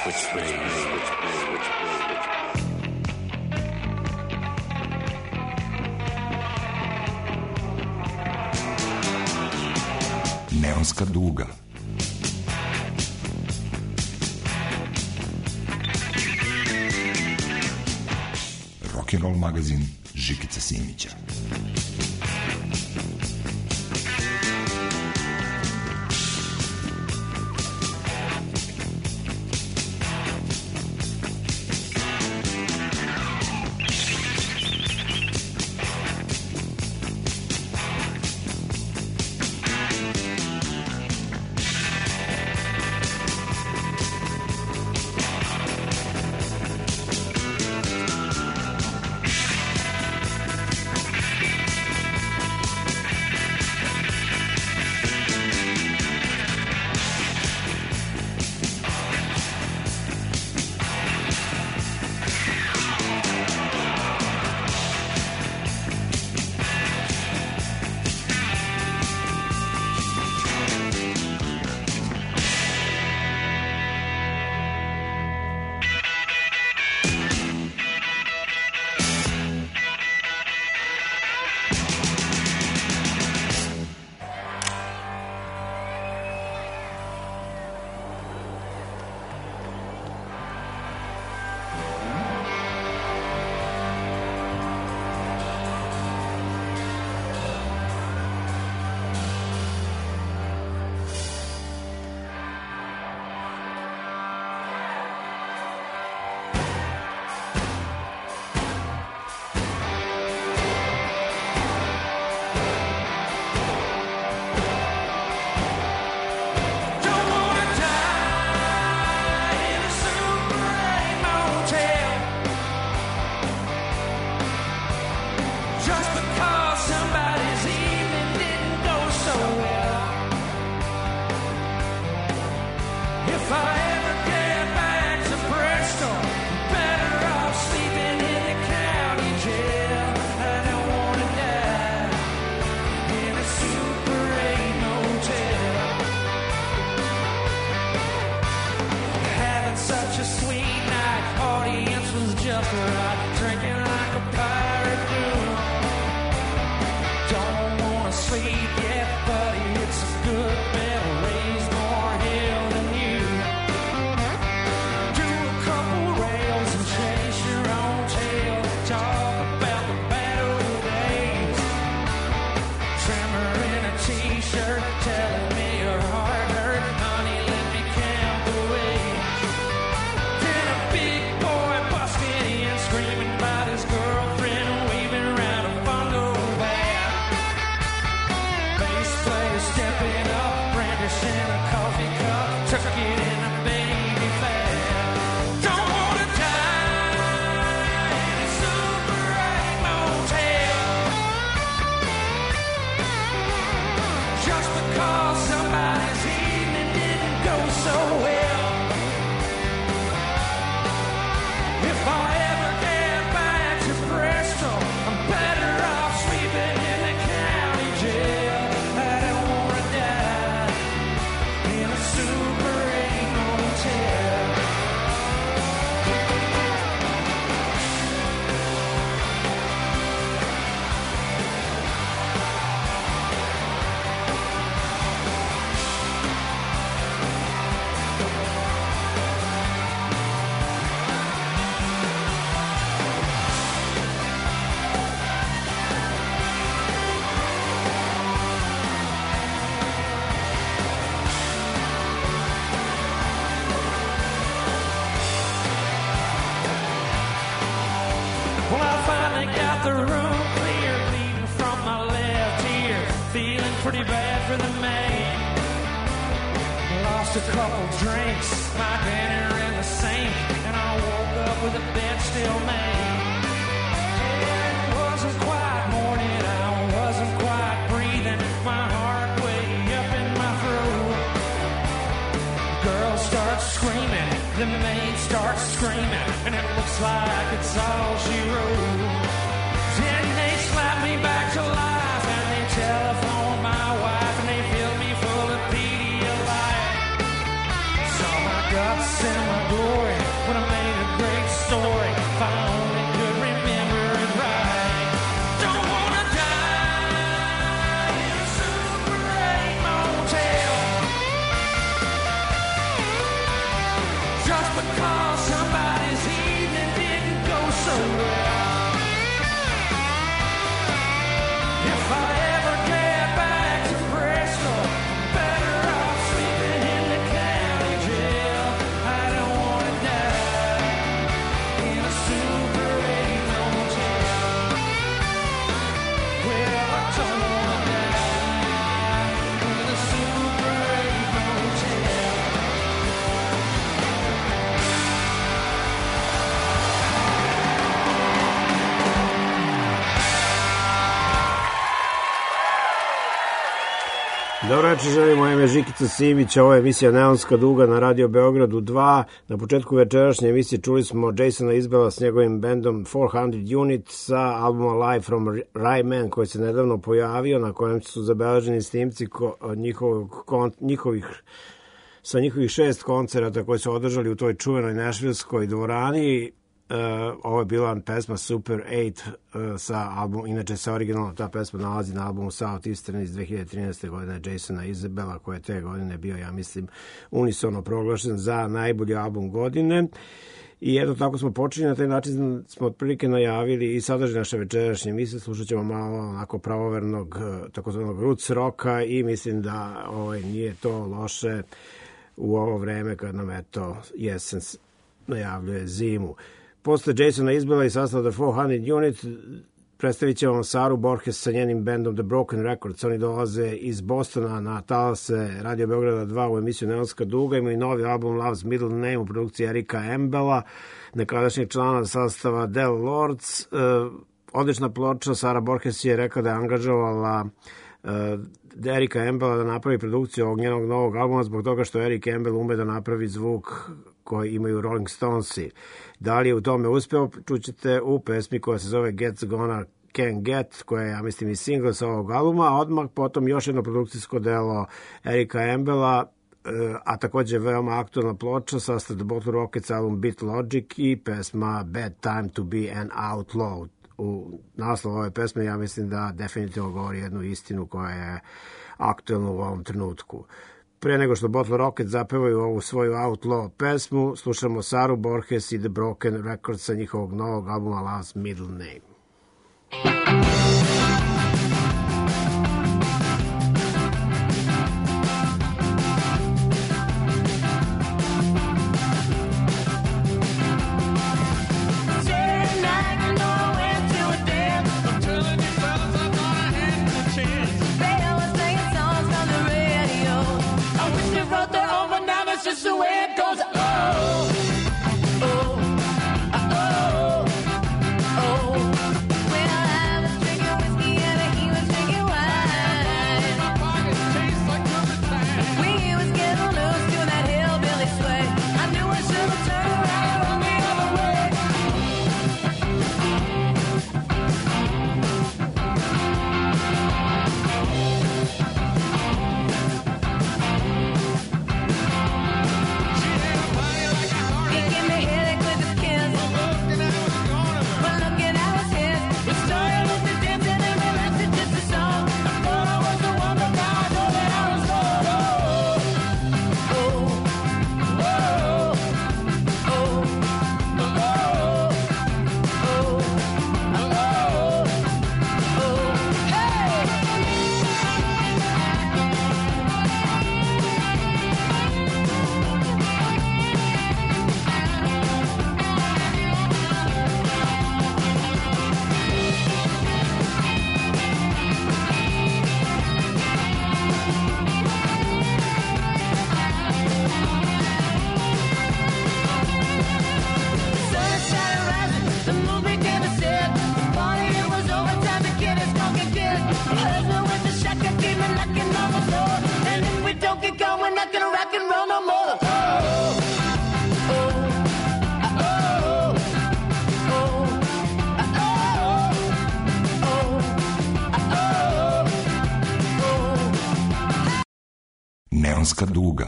Neonska duga. Rock'n'roll magazin Žikica Simića. pretty bad for the man. Lost a couple drinks, my dinner in the sink, and I woke up with a bed still made. It wasn't quite morning, I wasn't quite breathing, my heart way up in my throat. Girl starts screaming, the maid starts screaming, and it looks like it's all she wrote. Then they slap me back to life, and they telephone my wife, and they fill me full of Pedialyte. Saw my guts and my door Dobro večer, želim, moje ime Žikica Simić, ovo je emisija Neonska duga na Radio Beogradu 2. Na početku večerašnje emisije čuli smo Jasona Isbella s njegovim bandom 400 Unit sa albuma Live from Ryman koji se nedavno pojavio, na kojem su zabeleženi snimci sa njihovih 6 koncerata koji su održali u toj čuvenoj nešvilskoj dvorani. Ovo je bila pesma Super 8 sa albumom, inače se originalno ta pesma nalazi na albumu Southeastern iz 2013. godine Jasona Isbella, koji je te godine bio, ja mislim, unisono proglašen za najbolji album godine. I eto, tako smo počeli, na taj način smo otprilike najavili i sadržaj naše večerašnje emisije. Slušat ćemo malo onako pravovernog takozvanog roots rocka i mislim da nije to loše u ovo vreme kad nam eto jesen najavljuje zimu. Posle Jasona Isbella i sastava The 400 Unit predstavit ćemo vam Saru Borges sa njenim bandom The Broken Records. Oni dolaze iz Bostona na talase Radio Beograda 2 u emisiju Neonska duga. Imaju novi album Love's Middle Name u produkciji Erika Embela, nekadašnjeg člana sastava Del Lords. Odlična ploča. Sara Borges je rekla da je angažovala Erika Embela da napravi produkciju ovog njenog novog albuma zbog toga što Erik Embel ume da napravi zvuk koji imaju Rolling Stonesi. Da li je u tome uspeo, čućete u pesmi koja se zove Get's Gonna Can Get, koja je, ja mislim, i single sa ovog albuma, a odmah potom još jedno produkcijsko delo Erika Embela, a također veoma aktualna ploča, sastav The Bottle Rockets album Beat Logic i pesma Bad Time to be an Outlaw. U naslovu ove pesme ja mislim da definitivno govori jednu istinu koja je aktualna u ovom trenutku. Pre nego što Bottle Rockets zapevaju ovu svoju Outlaw pesmu, slušamo Saru Borges i The Broken Records sa njihovog novog albuma Love's Middle Name. Just the way it goes. Oh, oh, oh, oh. Well, I was drinking whiskey and he was drinking wine. My pockets taste like turpentine. We was getting loose to that hillbilly sway. I knew I should have turned around and run the other way. Neonska duga.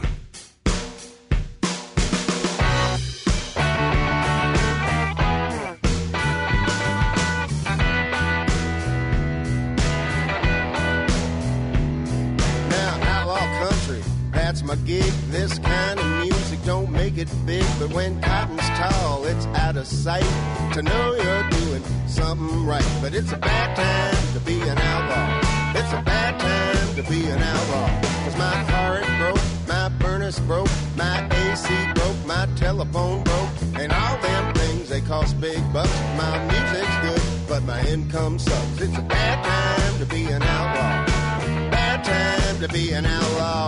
My gig, this kind of music don't make it big, but when cotton's tall, it's out of sight to know you're doing something right. But it's a bad time to be an outlaw. It's a bad time to be an outlaw. 'Cause my car is broke, my furnace broke, my AC broke, my telephone broke, and all them things, they cost big bucks. My music's good, but my income sucks. It's a bad time to be an outlaw. Bad time to be an outlaw.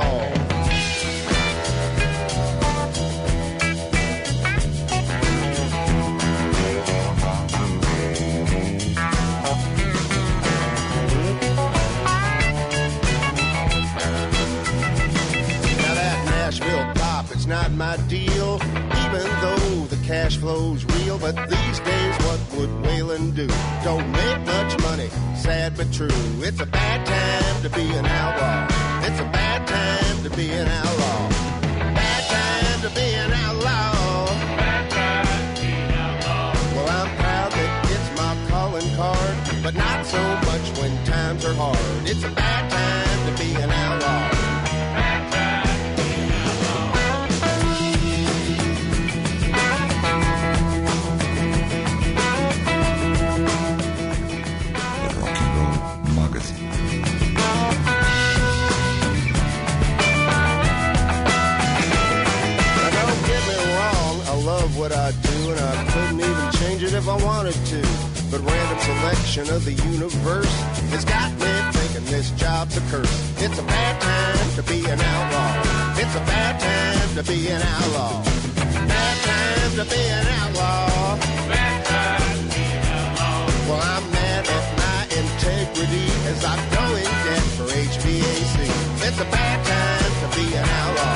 got my deal, even though the cash flow's real. But these days, what would Waylon do? Don't make much money, sad but true. It's a bad time to be an outlaw. It's a bad time to be an outlaw. Bad time to be an outlaw. Bad time to be an outlaw. Well, I'm proud that it's my calling card, but not so much when times are hard. It's a bad time to be an outlaw. Bad time to be an outlaw. The Rock and Roll Magazine. What I do, and I couldn't even change it if I wanted to. But random selection of the universe has got me thinking this job's a curse. It's a bad time to be an outlaw. It's a bad time to be an outlaw. Bad time to be an outlaw. Bad time to be an outlaw. Well, I'm mad at my integrity as I go in debt for HVAC. It's a bad time to be an outlaw.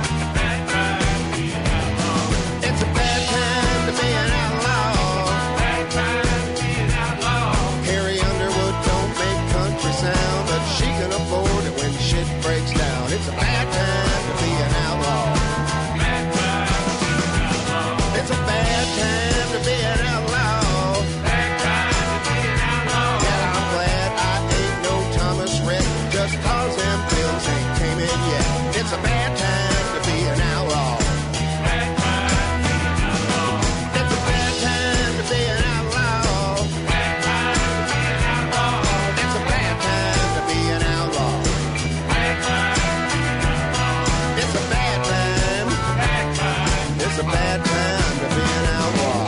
To be an outlaw. Bad time to be an outlaw. Carrie Underwood don't make country sound, but she can afford it when shit breaks down. It's a bad time to be an outlaw. Bad time to be an outlaw. It's a bad time to be an outlaw. Bad time to be an outlaw. Yeah, I'm glad I ain't no Thomas Rhett, just cause them bills ain't came in yet. It's a bad time to be an outlaw. It's a bad time to be an outlaw.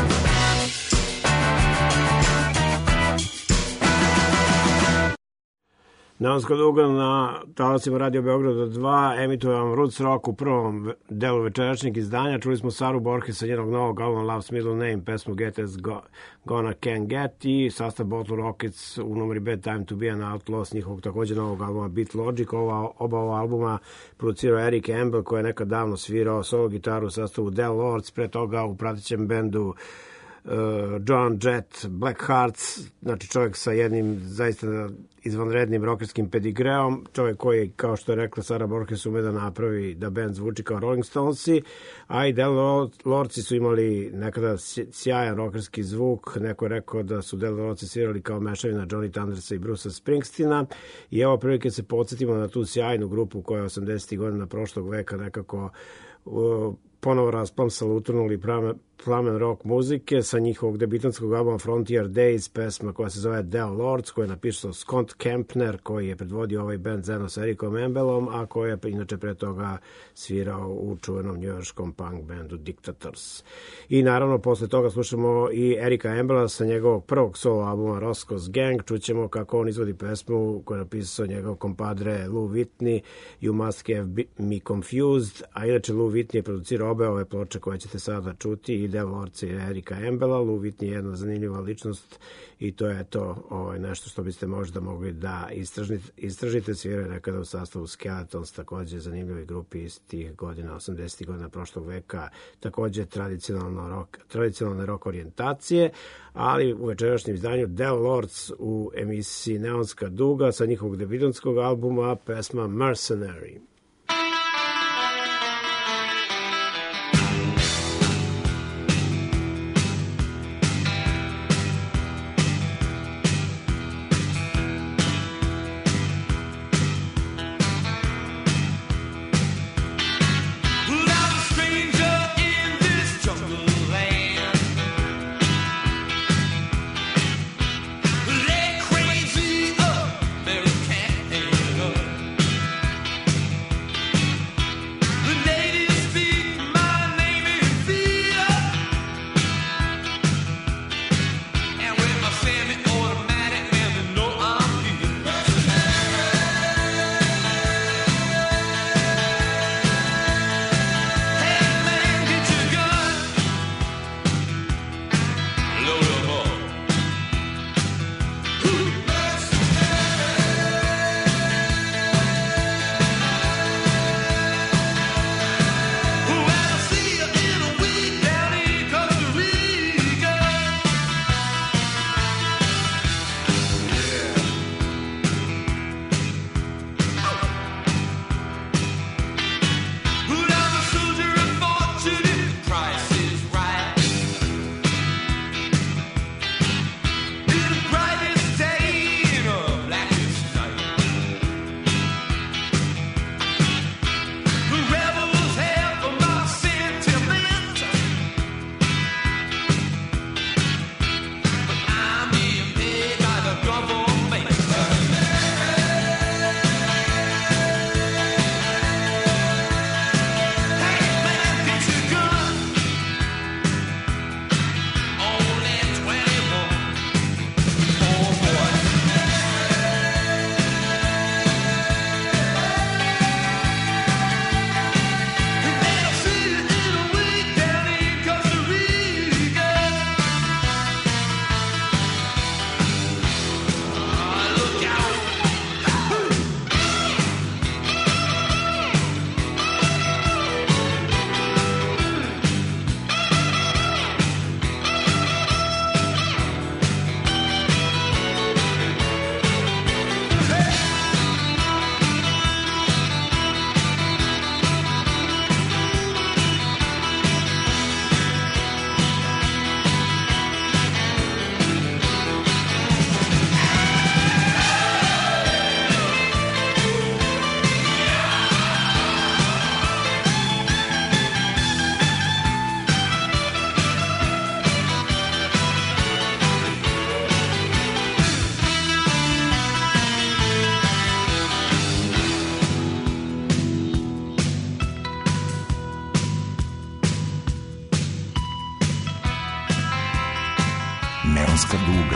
Neonska duga na talasima Radio Beograda 2 emituje vam Roots Rock u prvom delu večerašnjeg izdanja. Čuli smo Saru Borges sa njenog novog albuma Love's Middle Name, pesmu Get As Gonna Can Get i sastav Bottle Rockets u numeri Bad Time to Be an Outlaw s njihovog također novog albuma Beat Logic. Oba ova albuma producirao Eric Campbell koji je nekad davno svirao solo gitaru u sastavu Del Lords, pre toga u pratećem bendu John Jett, Black Hearts, znači čovjek sa jednim zaista izvanrednim rockerskim pedigreom, čovjek koji, kao što je rekla Sara Borges, ume da napravi da band zvuči kao Rolling Stonesi, a i Del Lordsi su imali nekada sjajan rockerski zvuk. Neko je rekao da su Del Lordsi svirali kao mešavina Johnny Thundersa i Brucea Springsteena i evo prilike se podsjetimo na tu sjajnu grupu koja je 80. godina prošlog veka nekako ponovo rasplamsala, utrnuli plamen rock muzike sa njihovog debitanskog albuma Frontier Days, pesma koja se zove Del Lords, koju je napisao Scott Kempner, koji je predvodio ovaj band zajedno sa Ericom Campbellom, a koji je inače pre toga svirao u čuvenom njujorškom punk bandu Dictators. I naravno posle toga slušamo i Erika Campbella sa njegovog prvog solo albuma Roscoe's Gang. Čućemo kako on izvodi pesmu koju je napisao njegov kompadre Lou Whitney, You Must Have Me Confused, a inače Lou Whitney je producirao obe ove ploče koje ćete sada čuti, i Del Lords i Erika Campbella. Lou Whitney je jedna zanimljiva ličnost i to je to nešto što biste možda mogli da istražite. Sviraju nekada u sastavu Skeletons, takođe zanimljivi grupi iz tih godina, 80. godina prošlog veka, takođe tradicionalne rock orijentacije, ali u večerašnjem izdanju Del Lords u emisiji Neonska duga sa njihovog debitanskog albuma pesma Mercenary. Crazy up, there can't hang up. mjeseca duga.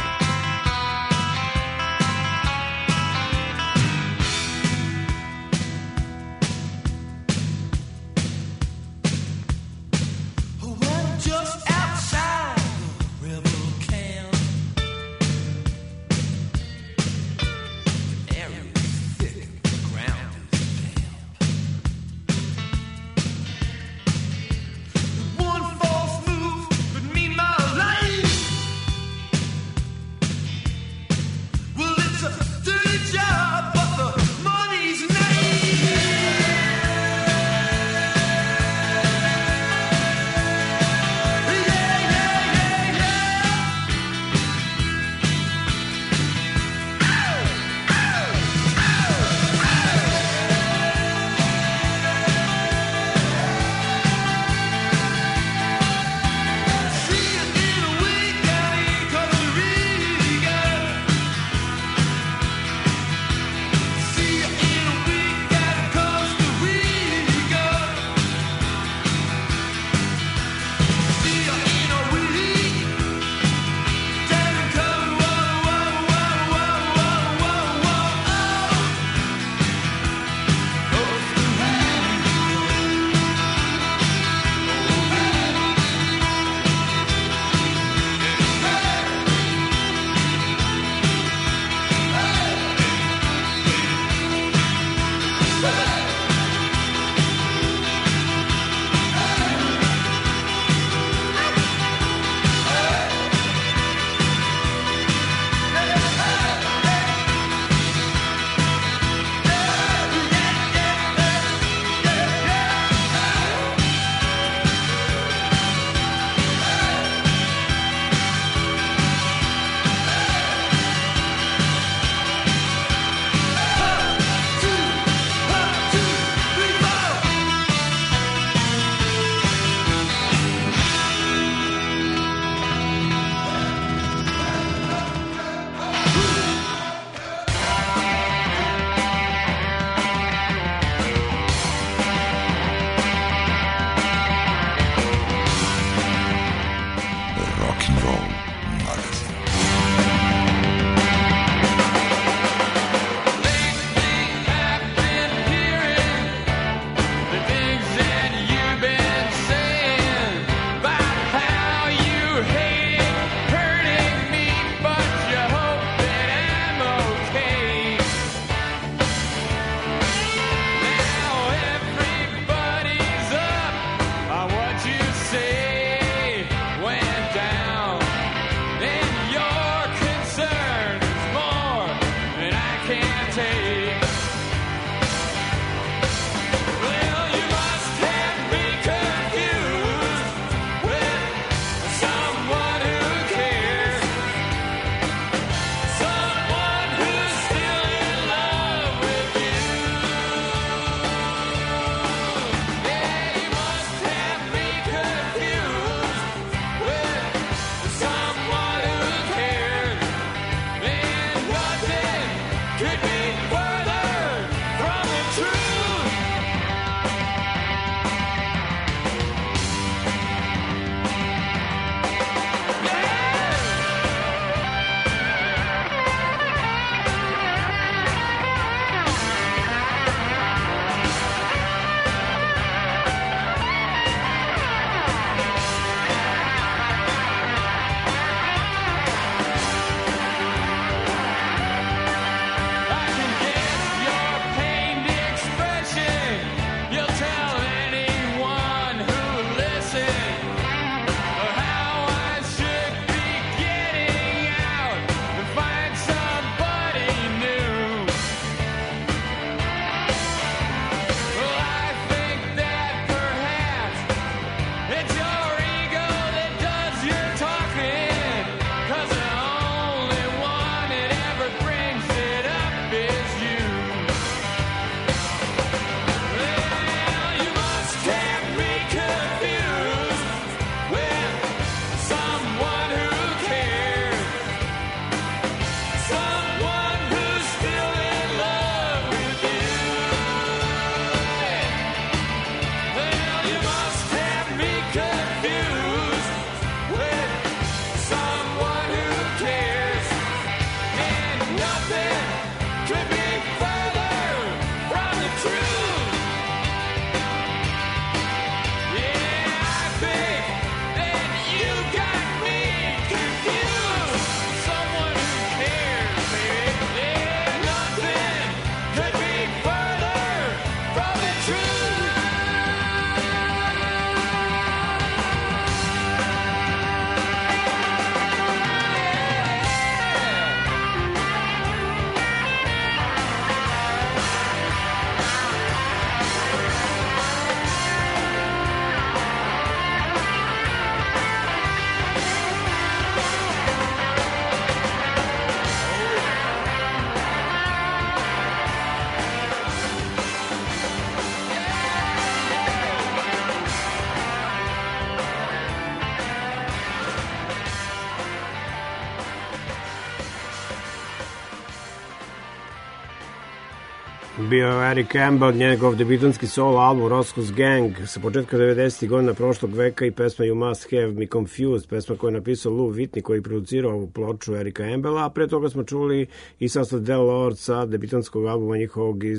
Bio je Eric Campbell, njegov debitanski solo album Roscoe's Gang sa početka 90. godina prošlog veka i pesma You Must Have Me Confused, pesma koju je napisao Lou Whitney koji je producirao ovu ploču Erika Campbella, a pre toga smo čuli i sastav Del Lord sa debitanskog albuma njihovog iz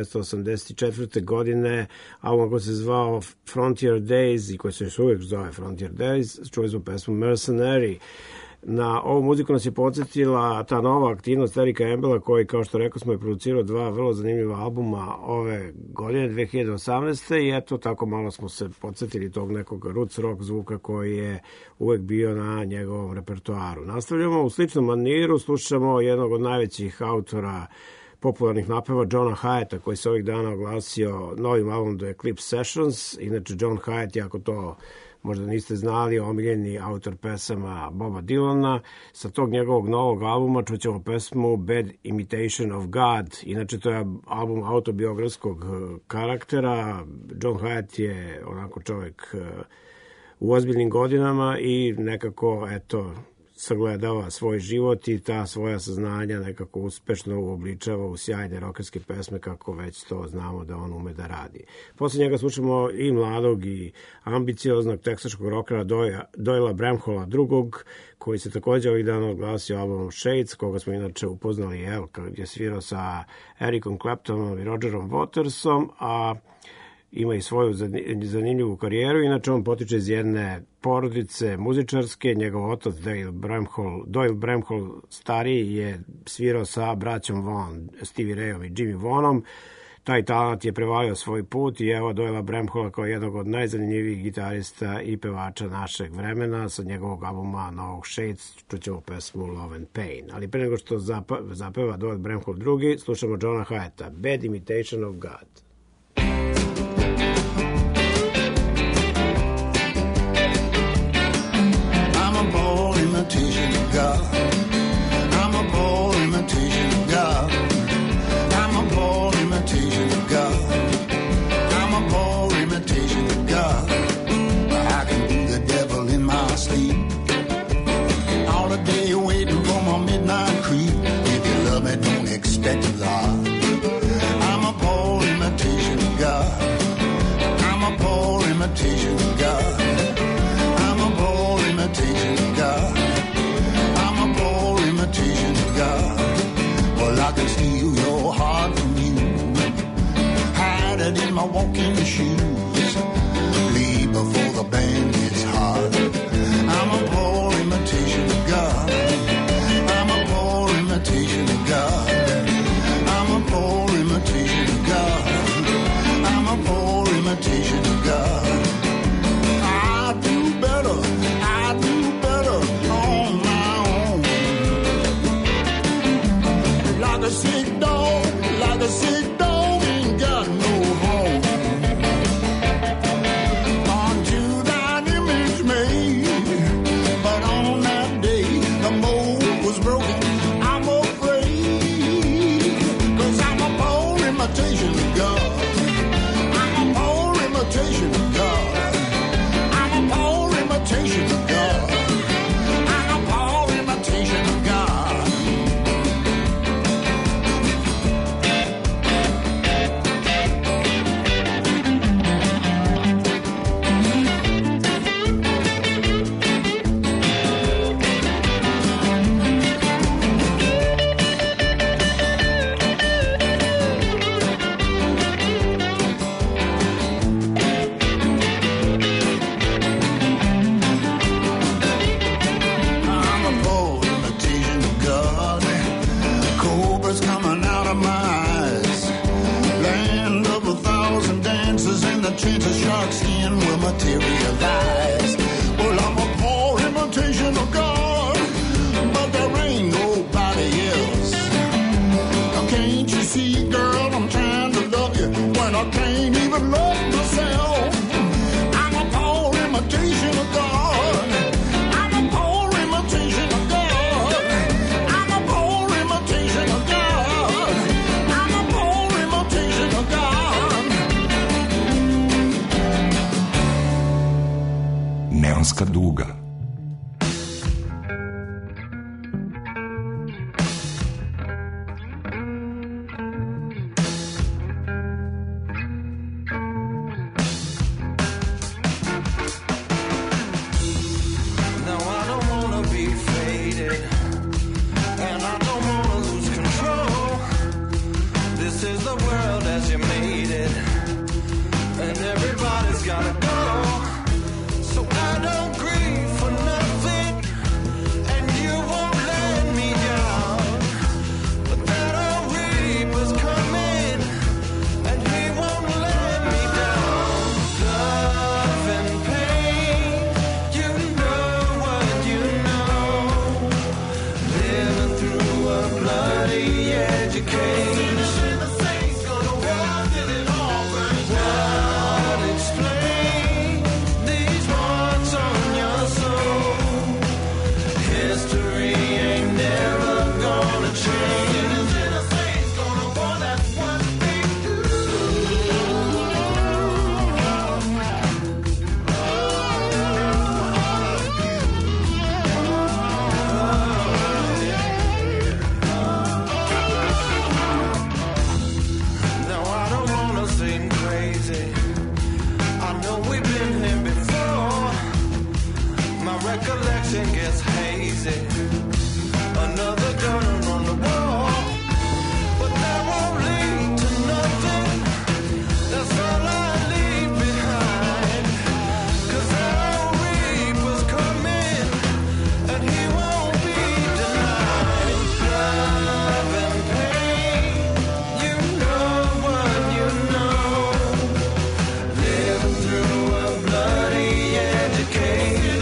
1984. godine, album koji se zvao Frontier Days i koji se još uvijek zove Frontier Days. Čuli smo pesmu Mercenary. Na ovu muziku nas je podsjetila ta nova aktivnost Erika Campbella koji, kao što rekao smo, je producirao dva vrlo zanimljiva albuma ove godine, 2018. I eto, tako malo smo se podsjetili tog nekog roots rock zvuka koji je uvek bio na njegovom repertoaru. Nastavljamo u sličnom maniru, slušamo jednog od najvećih autora popularnih napeva Johna Hiatta koji se ovih dana oglasio novim albumom The Eclipse Sessions. Inače, John Hiatt, jako to možda niste znali, omiljeni autor pesama Boba Dylana. Sa tog njegovog novog albuma čućemo pesmu Bad Imitation of God. Inače, to je album autobiografskog karaktera. John Hiatt je onako čovjek u ozbiljnim godinama i nekako, eto, sagledava svoj život i ta svoja saznanja nekako uspešno uobličava u sjajne rokerske pesme kako već to znamo da on ume da radi. Posle njega slušamo i mladog i ambicioznog teksaškog rokera Doyla Bramhalla II, koji se također ovih dana oglasio albumom Shades, koga smo inače upoznali kad je svirao sa Ericom Claptonom i Rogerom Watersom, a ima i svoju zanimljivu karijeru. Inače, on potiče iz jedne porodice muzičarske. Njegov otac Doyle Bramhall stariji je svirao sa braćom Vaughan, Stevie Rayom i Jimmy Vaughnom. Taj talent je prevalio svoj put i evo Doyla Bramhalla kao jednog od najzanimljivijih gitarista i pevača našeg vremena. Sa njegovog albuma novog Shades čućemo pesmu Love and Pain. Ali pre nego što zapeva Doyle Bramhall II, slušamo Johna Hiatta, Bad Imitation of God. Imitation of God. I'm a poor imitation of God. I'm a poor imitation of God. I'm a poor imitation of God. I can do the devil in my sleep. All the day waiting for my midnight creep. If you love me, don't expect a lot. I'm a poor imitation of God. I'm a poor imitation of God. I'm a poor imitation of God. Imitation of God. Well, I can steal your heart from you, hide it in my walking shoes, leave before the band gets hard. I'm a poor imitation of God. I'm a poor imitation of God. I'm a poor imitation of God. I'm a poor imitation of God. I do better. I do better on my own. Like a sick dog ain't got no home. Unto thine image made, but on that day the mold was broken. I'm afraid, 'cause I'm a poor imitation of God. I'm a poor imitation of God. I'm a poor imitation of God. I'm a poor imitation of God. Chance a shark skin will materialize. Well, I'm a poor imitation of God, but there ain't nobody else. Now, can't you see, girl, I'm trying to love you when I can't even love myself. I'm a poor imitation of God. I'm a poor imitation of God. I'm a poor imitation of God. I'm a poor imitation of God. Neonska duga. the world as you made it, and everybody's gotta go. So I don't grieve for nothing, and you won't let me down. But that old reaper's coming, and he won't let me down. Love and pain, you know what you know. Living through a bloody education. Recollection gets hazy. Another gun on the wall, but that won't lead to nothing. That's all I leave behind. 'Cause that old reaper's coming, and he won't be denied. Love and pain, you know what you know. Living through a bloody education.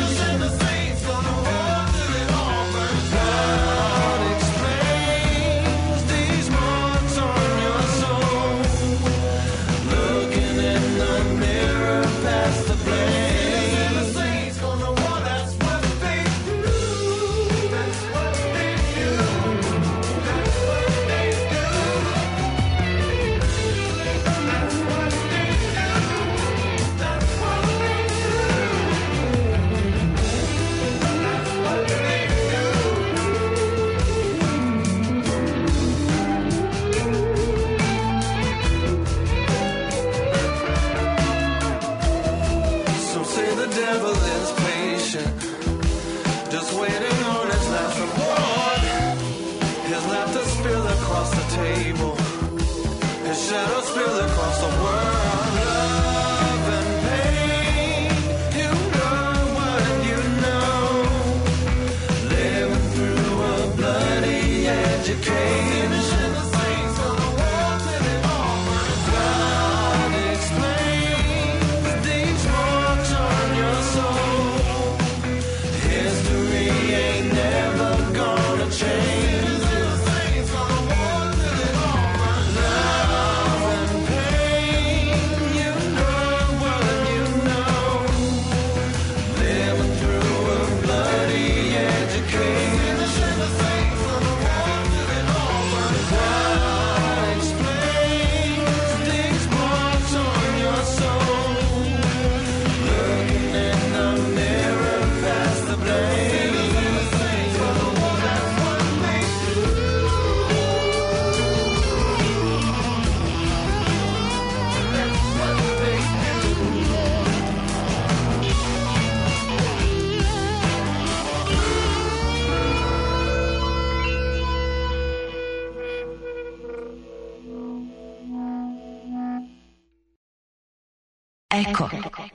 Shadows spill across the world. Love and pain, you know what you know. Living through a bloody education. God explains these marks on your soul. History ain't never gonna change. Eko.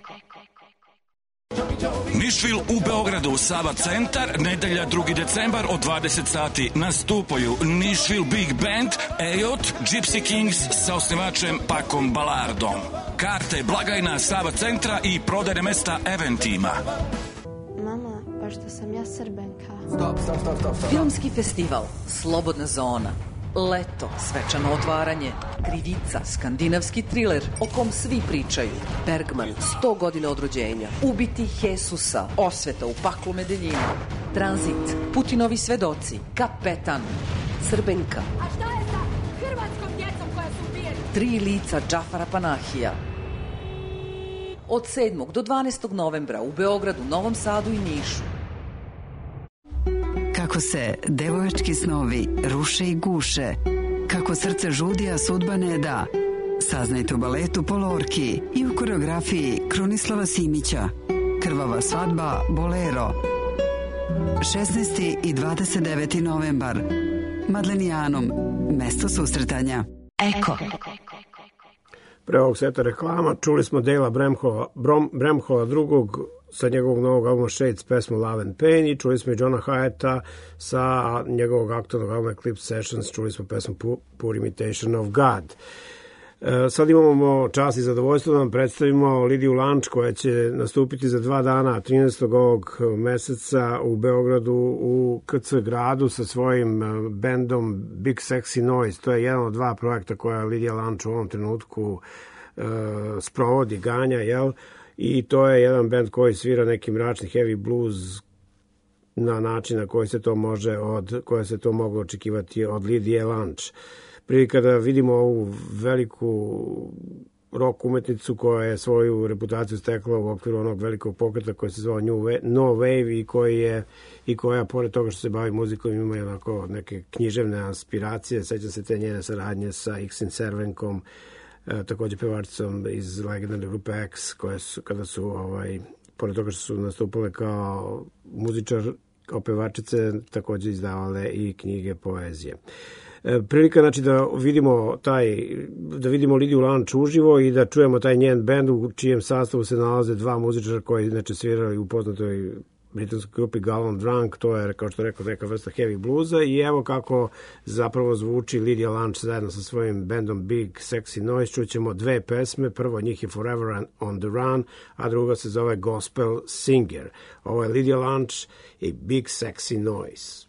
Nišvil u Beogradu, Sava centar, nedelja 2. decembar od 20 sati nastupaju Nišvil Big Band, Ejot, Gypsy Kings sa osnivačem Pakom Balardom. Karte, blagajna Sava centra i prodajne mesta Eventima. Mama, pa što sam ja Srbenka. Stop. Filmski festival, Slobodna zona. Leto, svečano otvaranje, Krivica, skandinavski triler o kom svi pričaju, Bergman, 100 godina od rođenja, Ubiti Jesusa, Osveta u paklu Medeljina, Tranzit, Putinovi svedoci, Kapetan, Srbenka. A šta je sa hrvatskom djecom koja su ubijena? 3 lica Džafara Panahija. Od 7. do 12. novembra u Beogradu, Novom Sadu i Nišu. Kako se devojački snovi ruše i guše, kako srce žudi, a sudba ne da. Saznajte u baletu Polorki i u koreografiji Krunislava Simića. Krvava svadba Bolero. 16. i 29. novembar. Madlenijanom, mesto susretanja. Eko. Pre ovog seta reklama čuli smo Dale'a Bramhola drugog sa njegovog novog albuma Shades pesmu Love and Pain i čuli smo i Johna Hyatta sa njegovog aktualnog albuma Eclipse Sessions, čuli smo pesmu Poor Imitation of God. Sad imamo čast i zadovoljstvo da vam predstavimo Lidiju Lanč koja će nastupiti za 2 dana 13. ovog meseca u Beogradu u KC gradu sa svojim bendom Big Sexy Noise. To je jedan od 2 projekta koja Lidija Lanč u ovom trenutku sprovodi, ganja, jel? I to je jedan bend koji svira neki mračni heavy blues na način na koji se to moglo očekivati od Lidije Lanč. Prilika da vidimo ovu veliku rock umetnicu koja je svoju reputaciju stekla u okviru onog velikog pokreta koji se zvao No Wave i koja pored toga što se bavi muzikom ima onako neke književne aspiracije. Sećam se te njene saradnje sa Iksin Cervenkom, takođe pevačicom iz legendarne grupe X, koje su, kada su pored toga što su nastupale kao muzičar, kao pevačice, takođe izdavale i knjige poezije. Prilika znači da vidimo Lidiju Lanč uživo i da čujemo taj njen bend u čijem sastavu se nalaze 2 muzičara koji inače svirali u poznatoj britanskoj grupi Gallon Drunk, to je, kao što rekao, neka vrsta heavy bluza i evo kako zapravo zvuči Lidija Lanč zajedno sa svojim bendom Big Sexy Noise. Čućemo 2 pesme, prvo od njih je Forever on the Run, a druga se zove Gospel Singer. Ovo je Lidija Lanč i Big Sexy Noise.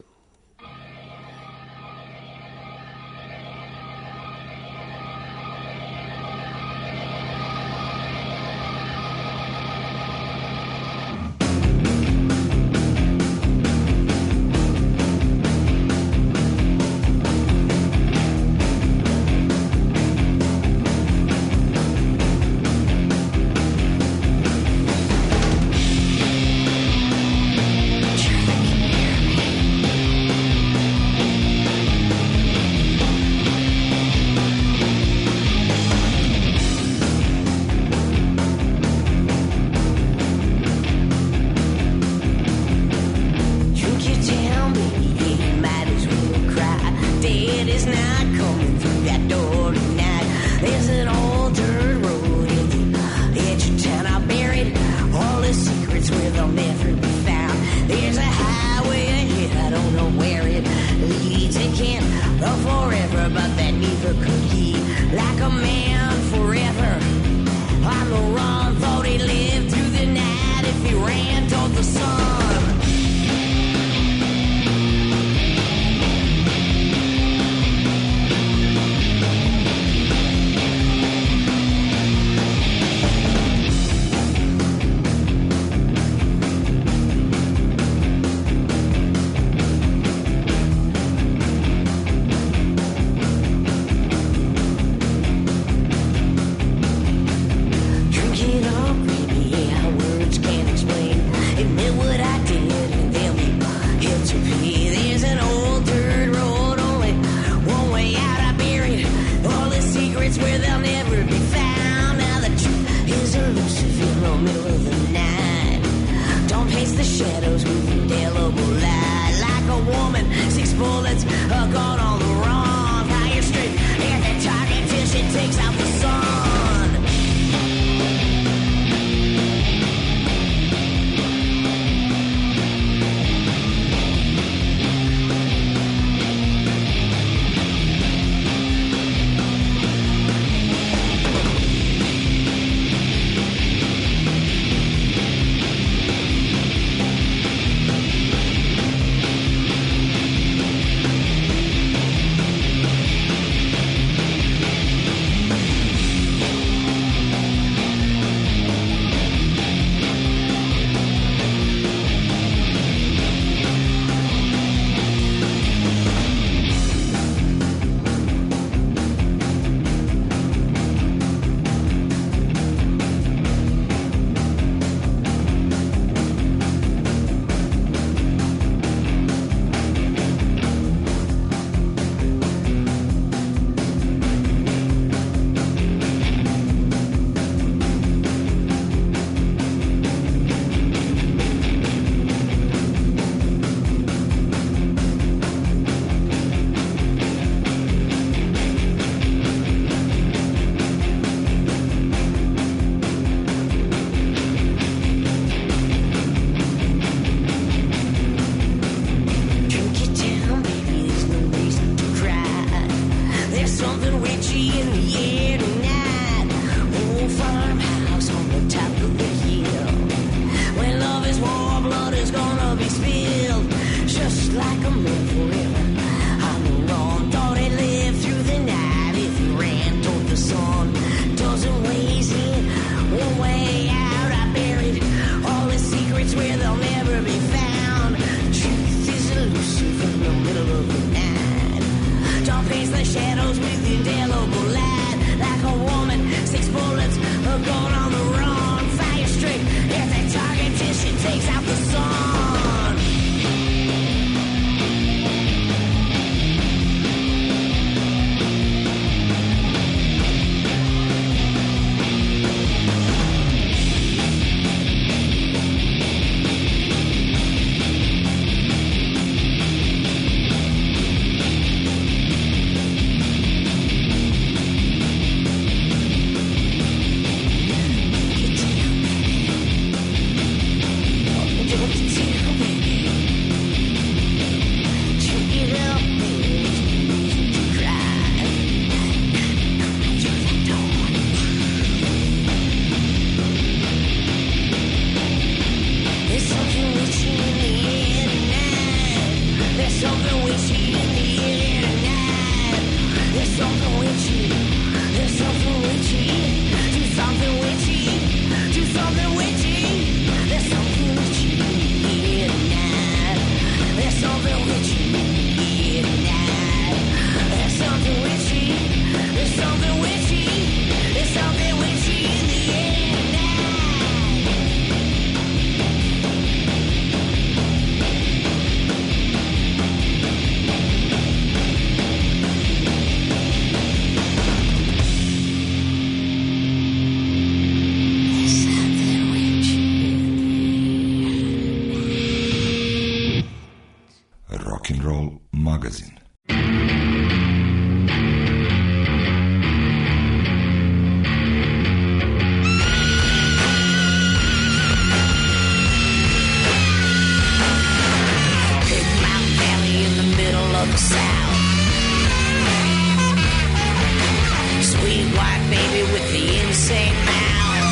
same mouth.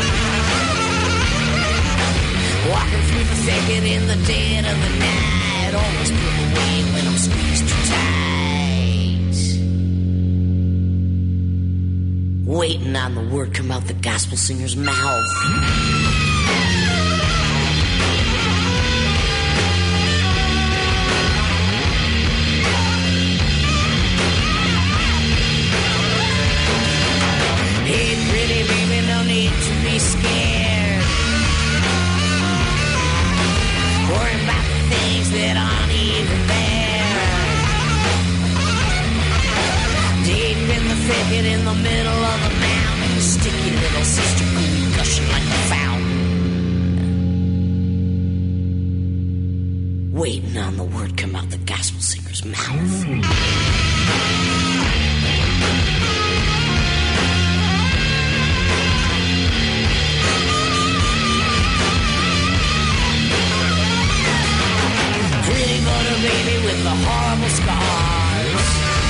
Walking through the thicket in the dead of the night. Always pull away when I'm squeezed too tight. Waiting on the word come out the gospel singer's mouth. Hey, pretty baby, no need to be scared. Worrying about the things that aren't even there. Deep in the thicket, in the middle of the mountain, sticky little sister gooey gushing like a fountain. Waiting on the word come out the gospel singer's mouth. Pretty motor baby with the horrible scars.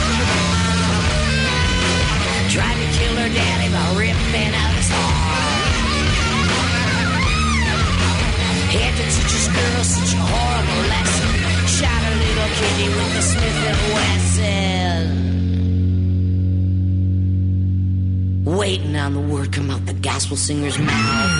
Tried to kill her daddy by ripping out his heart. Had to teach his girl such a horrible lesson. Shot a little kitty with the Smith & Wesson. Waiting on the word come out the gospel singer's mouth.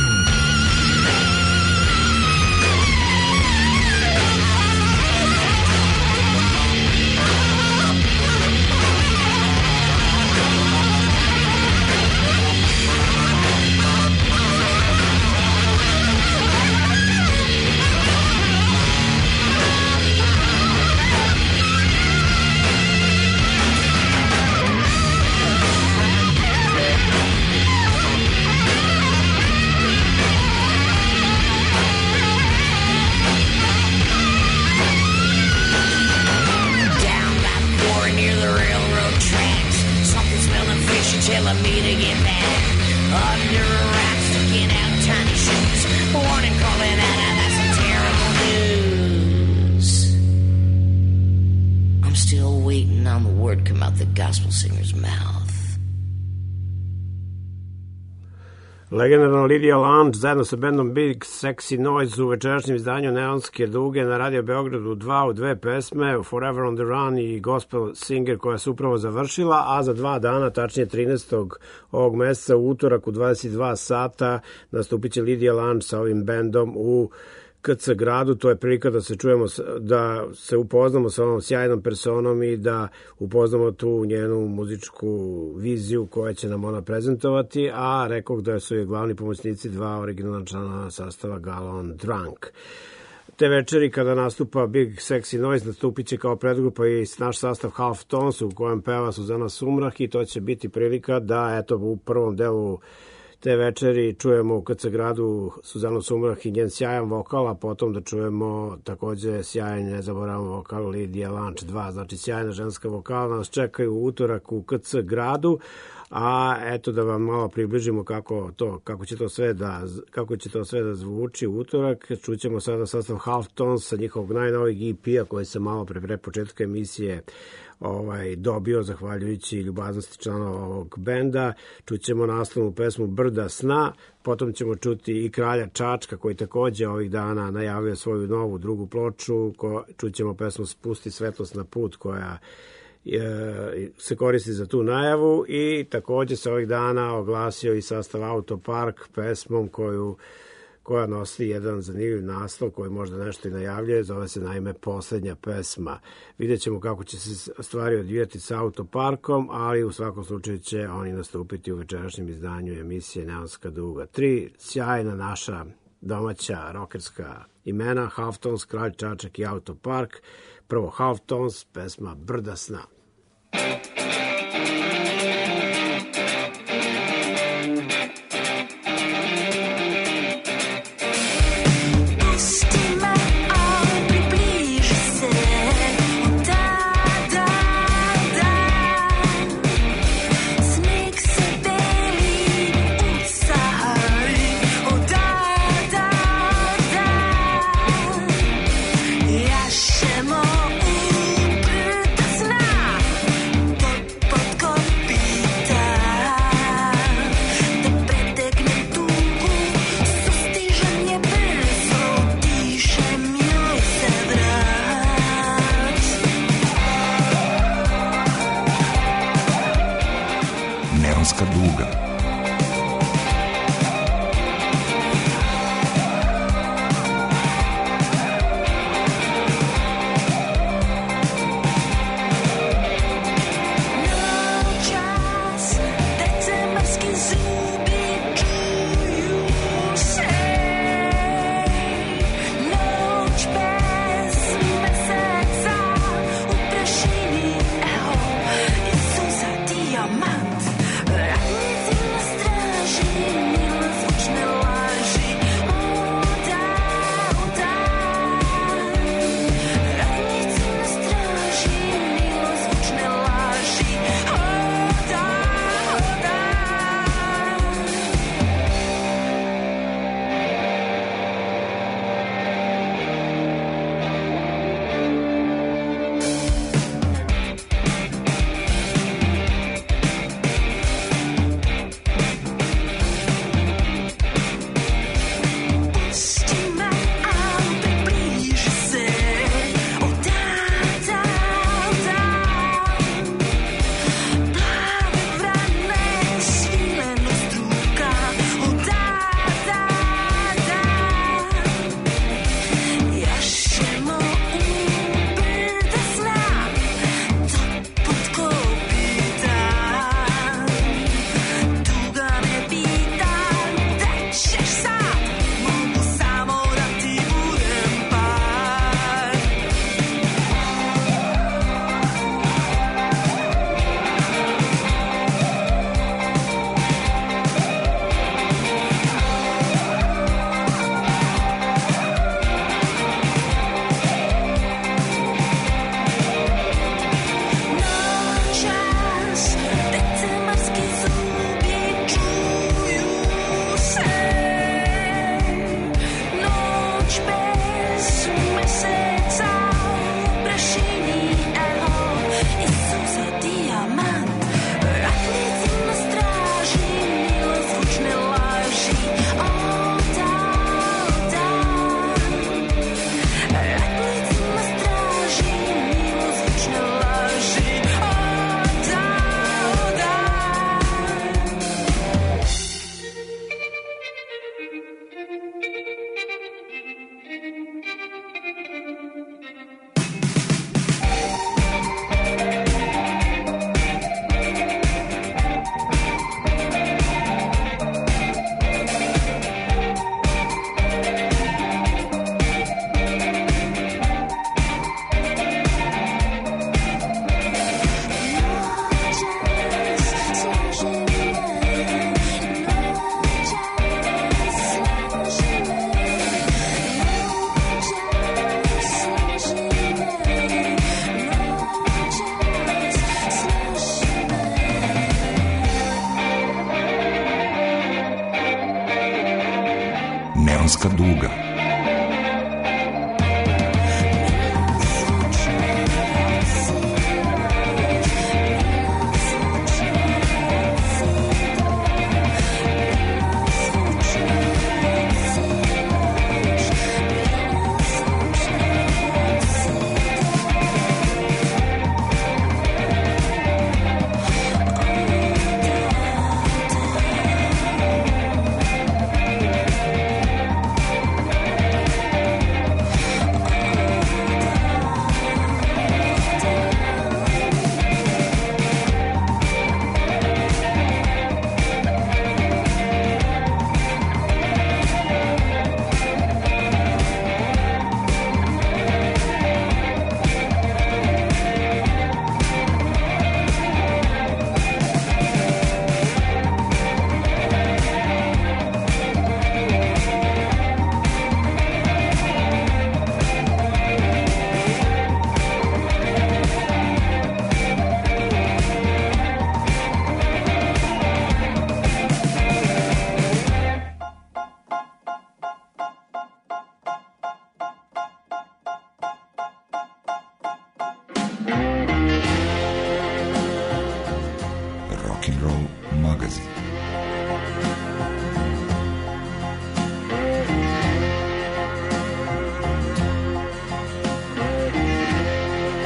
Telling me to get back under a rock, sticking out tiny shoes. Warning calling out, that's some terrible news. I'm still waiting on the word come out the gospel singer's mouth. Legendarna Lidija Lanč zajedno sa bendom Big Sexy Noise u večerašnjem izdanju Neonske duge na Radio Beogradu 2 u dve pesme, Forever on the Run i Gospel Singer koja se upravo završila, a za 2 dana, tačnije 13. ovog meseca u utorak u 22 sata nastupit će Lidija Lanč sa ovim bendom u KC gradu. To je prilika da se čujemo, da se upoznamo sa ovom sjajnom personom i da upoznamo tu njenu muzičku viziju koja će nam ona prezentovati, a rekoh da su je glavni pomoćnici 2 originalna člana sastava Galon Drunk. Te večeri kada nastupa Big Sexy Noise nastupit će kao predgrupa i naš sastav Half Tones u kojem peva Suzana Sumrah i to će biti prilika da eto u prvom delu te večeri čujemo u KC gradu Suzanu Sumrah i njen sjajan vokal, a potom da čujemo takođe sjajan nezaboravan vokal Lidija Lanč 2, znači sjajna ženska vokala nas čekaju u utorak u KC gradu, a eto da vam malo približimo kako će to sve da zvuči u utorak. Čućemo sada sastav Half Tones sa njihovog najnovijeg EP-a koji se malo pre početka emisije dobio zahvaljujući ljubaznosti članova ovog benda. Čućemo naslovnu pesmu Brda sna, potom ćemo čuti i Kralja Čačka koji takođe ovih dana najavio svoju novu drugu ploču. Čućemo pesmu Spusti svetlost na put koja se koristi za tu najavu i takođe se ovih dana oglasio i sastav Autopark pesmom koja nosi jedan zanimljiv naslov koji možda nešto i najavljuje, zove se naime Poslednja pesma. Vidjet ćemo kako će se stvari odvijati sa Autoparkom, ali u svakom slučaju će oni nastupiti u večerašnjem izdanju emisije Neonska duga. 3 sjajna naša domaća rokerska imena, Half Tones, Kralj Čačak i Autopark. Prvo Half Tones, pesma Brda sna. Jašemo u brda sna. duga. Neonska duga. Rock'n'Roll Magazine.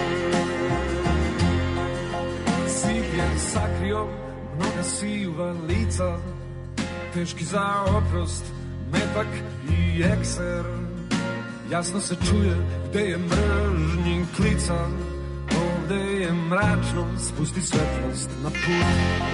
Sipljen sakrio mnoga siva lica, teški za oprost, metak i ekser. Jasno se čuje gde je mržnji klica, ovde je mračno, spusti svetlost na put.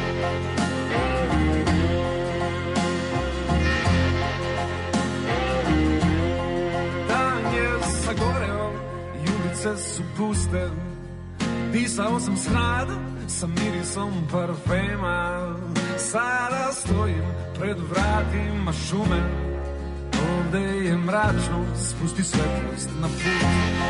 Dan je sagoreo i ulice su puste, pisao sam smrad sa mirisom parfema. Sada stojim pred vratima šume, ovde je mračno, spusti svetlost na put.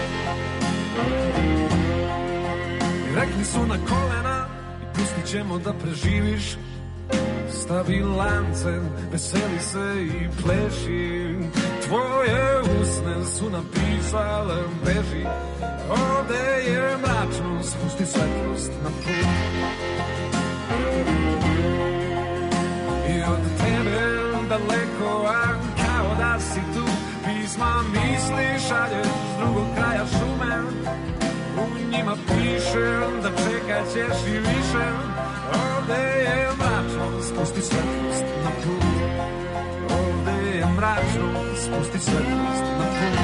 Rekli su na kolena i pustit ćemo da preživiš. Stavi lance, veseli se i pleši. Tvoje usne su napisale beži. Ovde je mračno, spusti svetlost na put. I od tebe daleko, a kao da si tu, pisma misli šalješ s drugog kraja šume. U njima piše da čekat ćeš i više. Ovde je mračno, spusti svetlost na put. Ovde je mračno, spusti svetlost na put.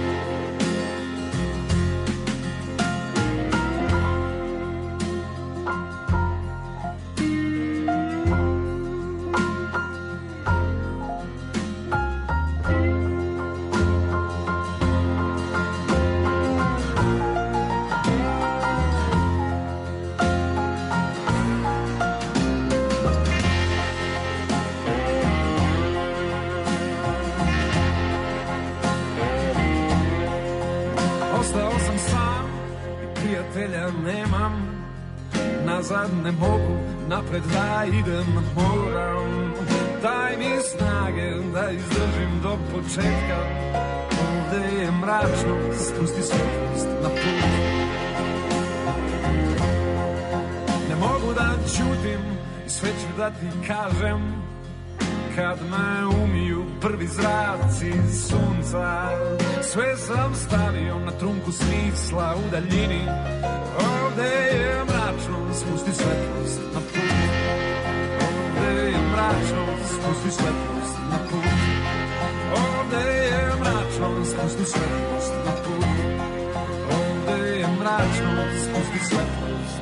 Ne mogu, napred da idem moram. Daj mi snage da izdržim do početka. Ovde je mračno, spusti svetlost na put. Ne mogu da ćutim i sve ću da ti kažem kad me umiju prvi zraci sunca. Sve sam stavio na trunku smisla u daljini. Ovde je mračno, spusti svetlost na put. Ovde je mračno, spusti svetlost na put. Ovde je mračno, spusti svetlost na put. Ovde je mračno, spusti svetlost.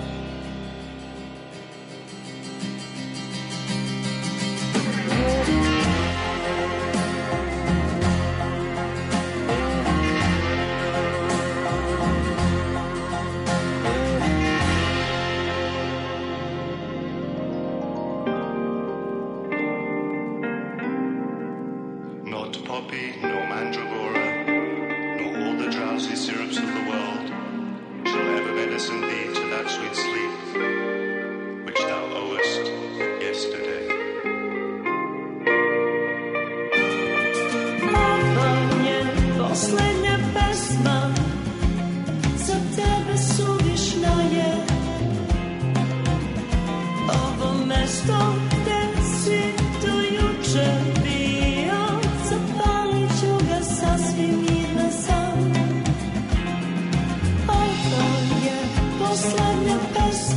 Poslednja pesma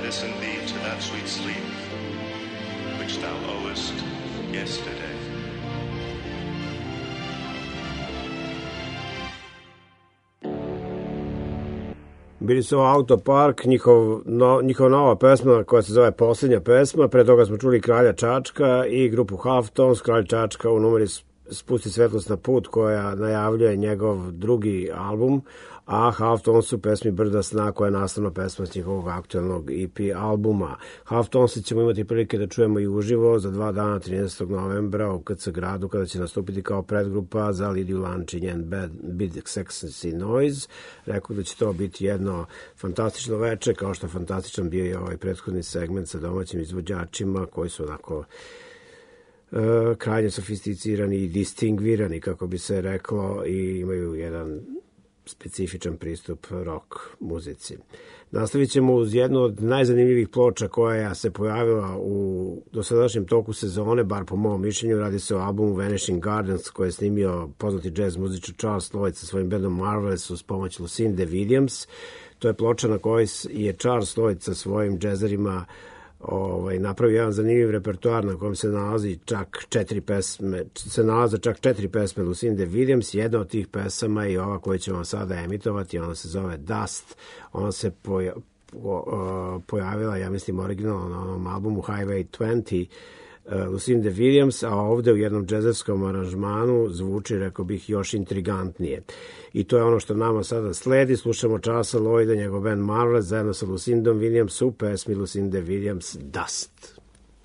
medicine thee to that sweet sleep which thou owest yesterday. Bili su Autopark, njihova nova pesma koja se zove Posljednja pesma. Pre toga smo čuli Kralja Čačka i grupu Halftones. Kralj Čačka u numeri Spusti svetlost na put, koja najavljuje njegov drugi album, a Halftones su pesmi Brda sna, koja je nastavna pesma s njihovog aktualnog EP albuma. Halftones ćemo imati prilike da čujemo i uživo za 2 dana, 13. novembra u KC gradu, kada će nastupiti kao predgrupa za Lidiju Lanč i njen Big Sexy Noise. Rekao da će to biti jedno fantastično veče, kao što je fantastičan bio i ovaj prethodni segment sa domaćim izvođačima koji su onako krajnje sofisticirani i distingvirani, kako bi se reklo, i imaju jedan specifičan pristup rock muzici. Nastavit ćemo uz jednu od najzanimljivih ploča koja se pojavila u dosadašnjem toku sezone, bar po mom mišljenju. Radi se o albumu Vanishing Gardens, koji je snimio poznati jazz muzičar Charles Lloyd sa svojim bandom Marvelous uz pomoć Lucinde Williams. To je ploča na kojoj je Charles Lloyd sa svojim džezerima napravio jedan zanimljiv repertoar na kojem se nalaze čak 4 pesme Lucinde Williams. Jedna od tih pesama je ova koju ćemo sada emitovati, ona se zove Dust. Ona se pojavila, ja mislim, originalno na onom albumu Highway 20 Lucinde Williams, a ovde u jednom džezevskom aranžmanu zvuči, rekao bih, još intrigantnije. I to je ono što nama sada sledi. Slušamo Charlesa Lloyda, njegov band Marvelous, zajedno sa Lucindom Williams u pesmi Lucinde Williams Dust.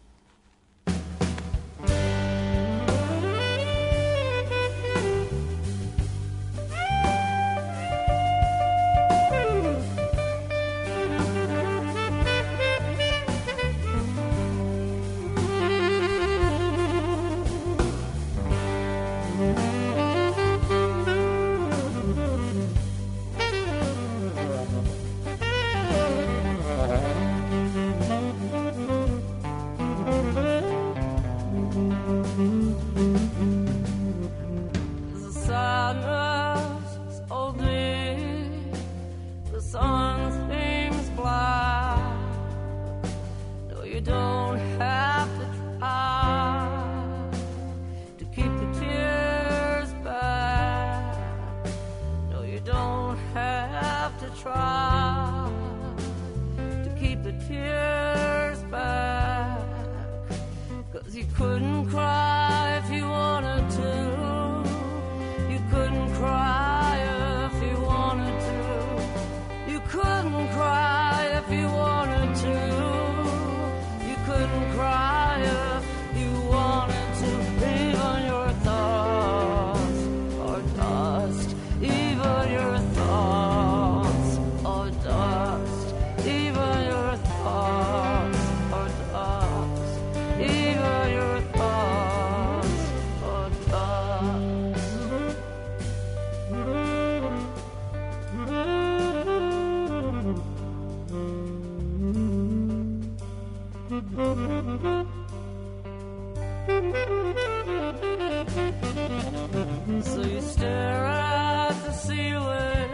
So you stare at the ceiling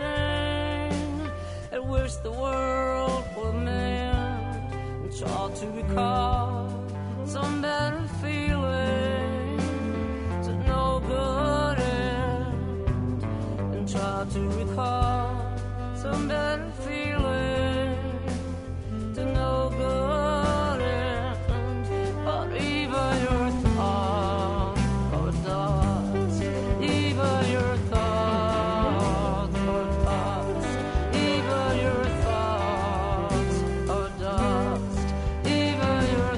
and wish the world were mend, and try to recall some better feeling to no good end, and try to recall some better feeling to no good end, but even your thoughts are dust, even your thoughts are dust, even your thoughts are dust, even your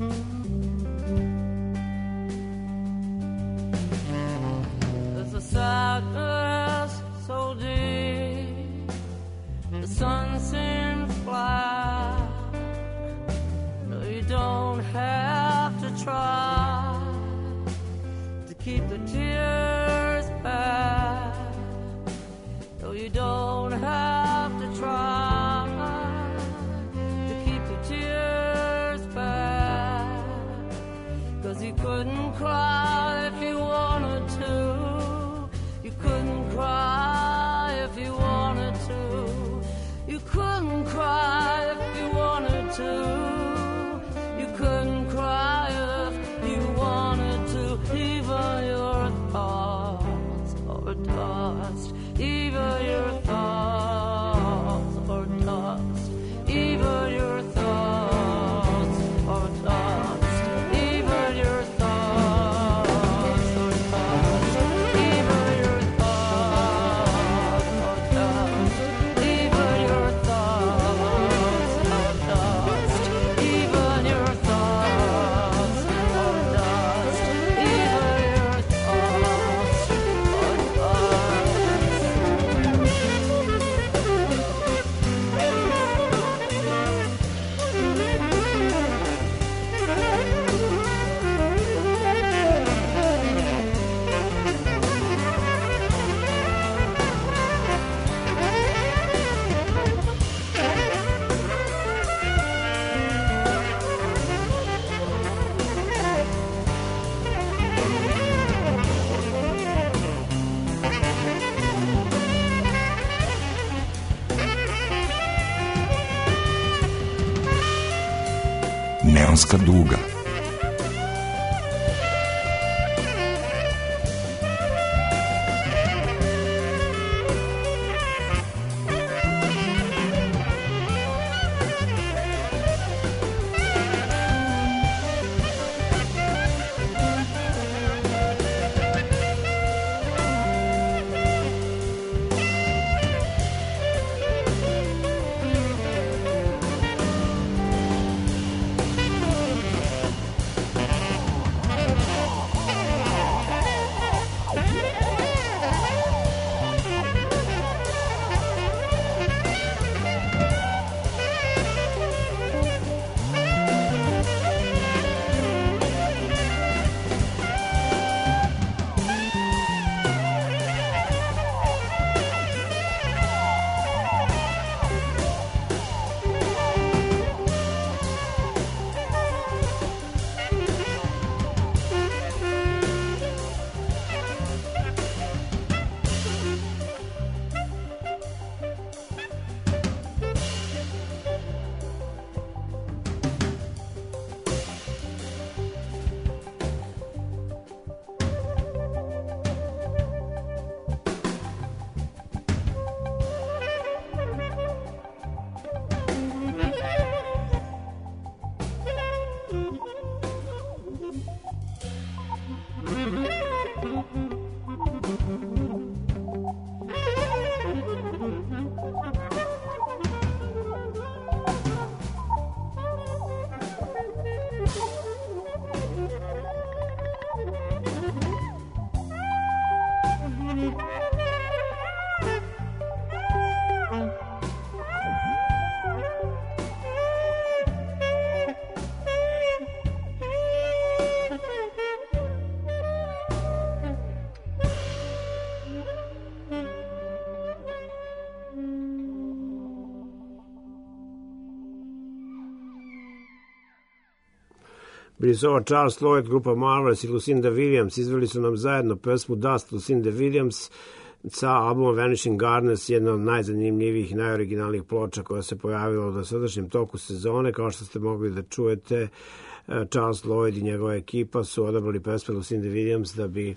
There's a sadness so deep, the sun seems black. No, you don't have to try to keep the tears back. No, you don't have to try to keep the tears back. 'Cause you couldn't cry if you wanted to. You couldn't cry if you wanted to. You couldn't cry if you wanted to. You couldn't cry if you wanted to. Even your thoughts are dust. Even your thoughts are dust. Even your thoughts are dust. Even your thoughts are dust. Even your thoughts are dust. Even your thoughts are dust. Even your thoughts are dust. Even your thoughts Neonska duga. Brisova Charles Lloyd, grupa Marvelous i Lucinda Williams izveli su nam zajedno pesmu Dust Lucinda Williams sa albuma Vanishing Gardens, jedna od najzanimljivijih i najoriginalnijih ploča koja se pojavila u dosadašnjem toku sezone. Kao što ste mogli da čujete, Charles Lloyd i njegova ekipa su odabrali pesme Lucinda Williams da bi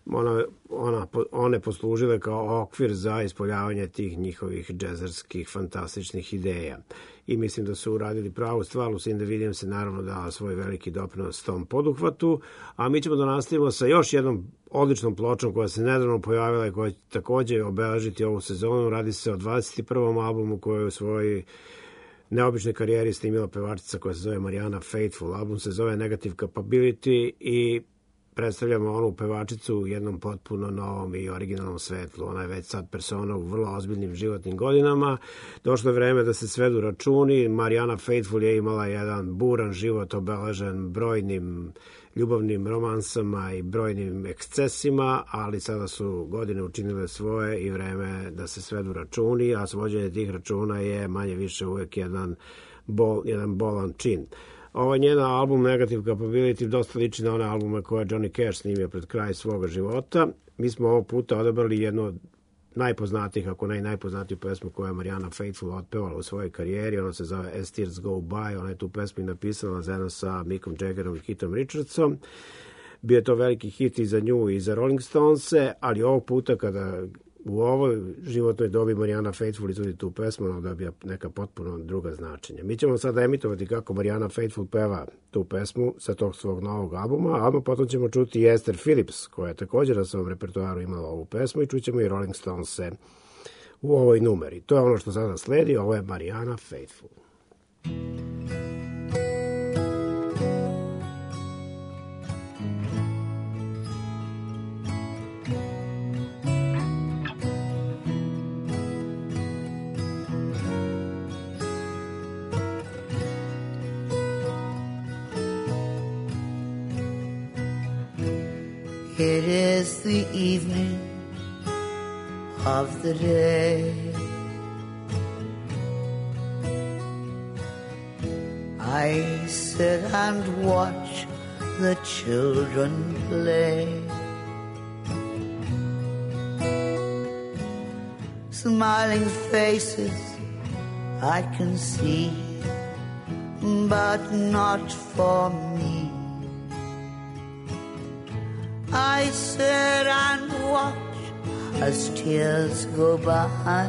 one poslužile kao okvir za ispoljavanje tih njihovih džezerskih fantastičnih ideja. I mislim da su uradili pravu stvar. Lucinda Williams je naravno dala svoj veliki doprinos tom poduhvatu, a mi ćemo da nastavimo sa još jednom odličnom pločom koja se nedavno pojavila i koja će takođe obeležiti ovu sezonu. Radi se o 21. albumu koji je u svojoj neobične karijeri snimila pevačica koja se zove Mariana Faithfull. Album se zove Negative Capability i predstavljamo onu pevačicu u jednom potpuno novom i originalnom svetlu. Ona je već sad persona u vrlo ozbiljnim životnim godinama. Došlo je vreme da se svedu računi. Mariana Faithfull je imala jedan buran život obeležen brojnim ljubavnim romansama i brojnim ekscesima, ali sada su godine učinile svoje i vreme da se svedu računi, a svođenje tih računa je manje više uvek jedan bolan čin. Ovaj njen album Negative Capability dosta liči na one albume koje je Johnny Cash snimio pred kraj svoga života. Mi smo ovog puta odabrali jednu od najpoznatijih, ako ne i najpoznatiju pesmu koju je Mariana Faithfull otpevala u svojoj karijeri. Ona se zove As Tears Go By. Ona je tu pesmu i napisala zajedno sa Mickom Jaggerom i Keithom Richardsom. Bio je to veliki hit i za nju i za Rolling Stonese, ali ovog puta kada u ovoj životnoj dobi Mariana Faithfull izvodi tu pesmu, ona dobija neka potpuno druga značenja. Mi ćemo sada emitovati kako Mariana Faithfull peva tu pesmu sa tog svog novog albuma, a potom ćemo čuti i Esther Phillips, koja je također na svom repertoaru imala ovu pesmu, i čućemo i Rolling Stonese u ovoj numeri. To je ono što sada sledi, ovo je Mariana Faithfull. It is the evening of the day. I sit and watch the children play. Smiling faces I can see, but not for me. I sit and watch as tears go by.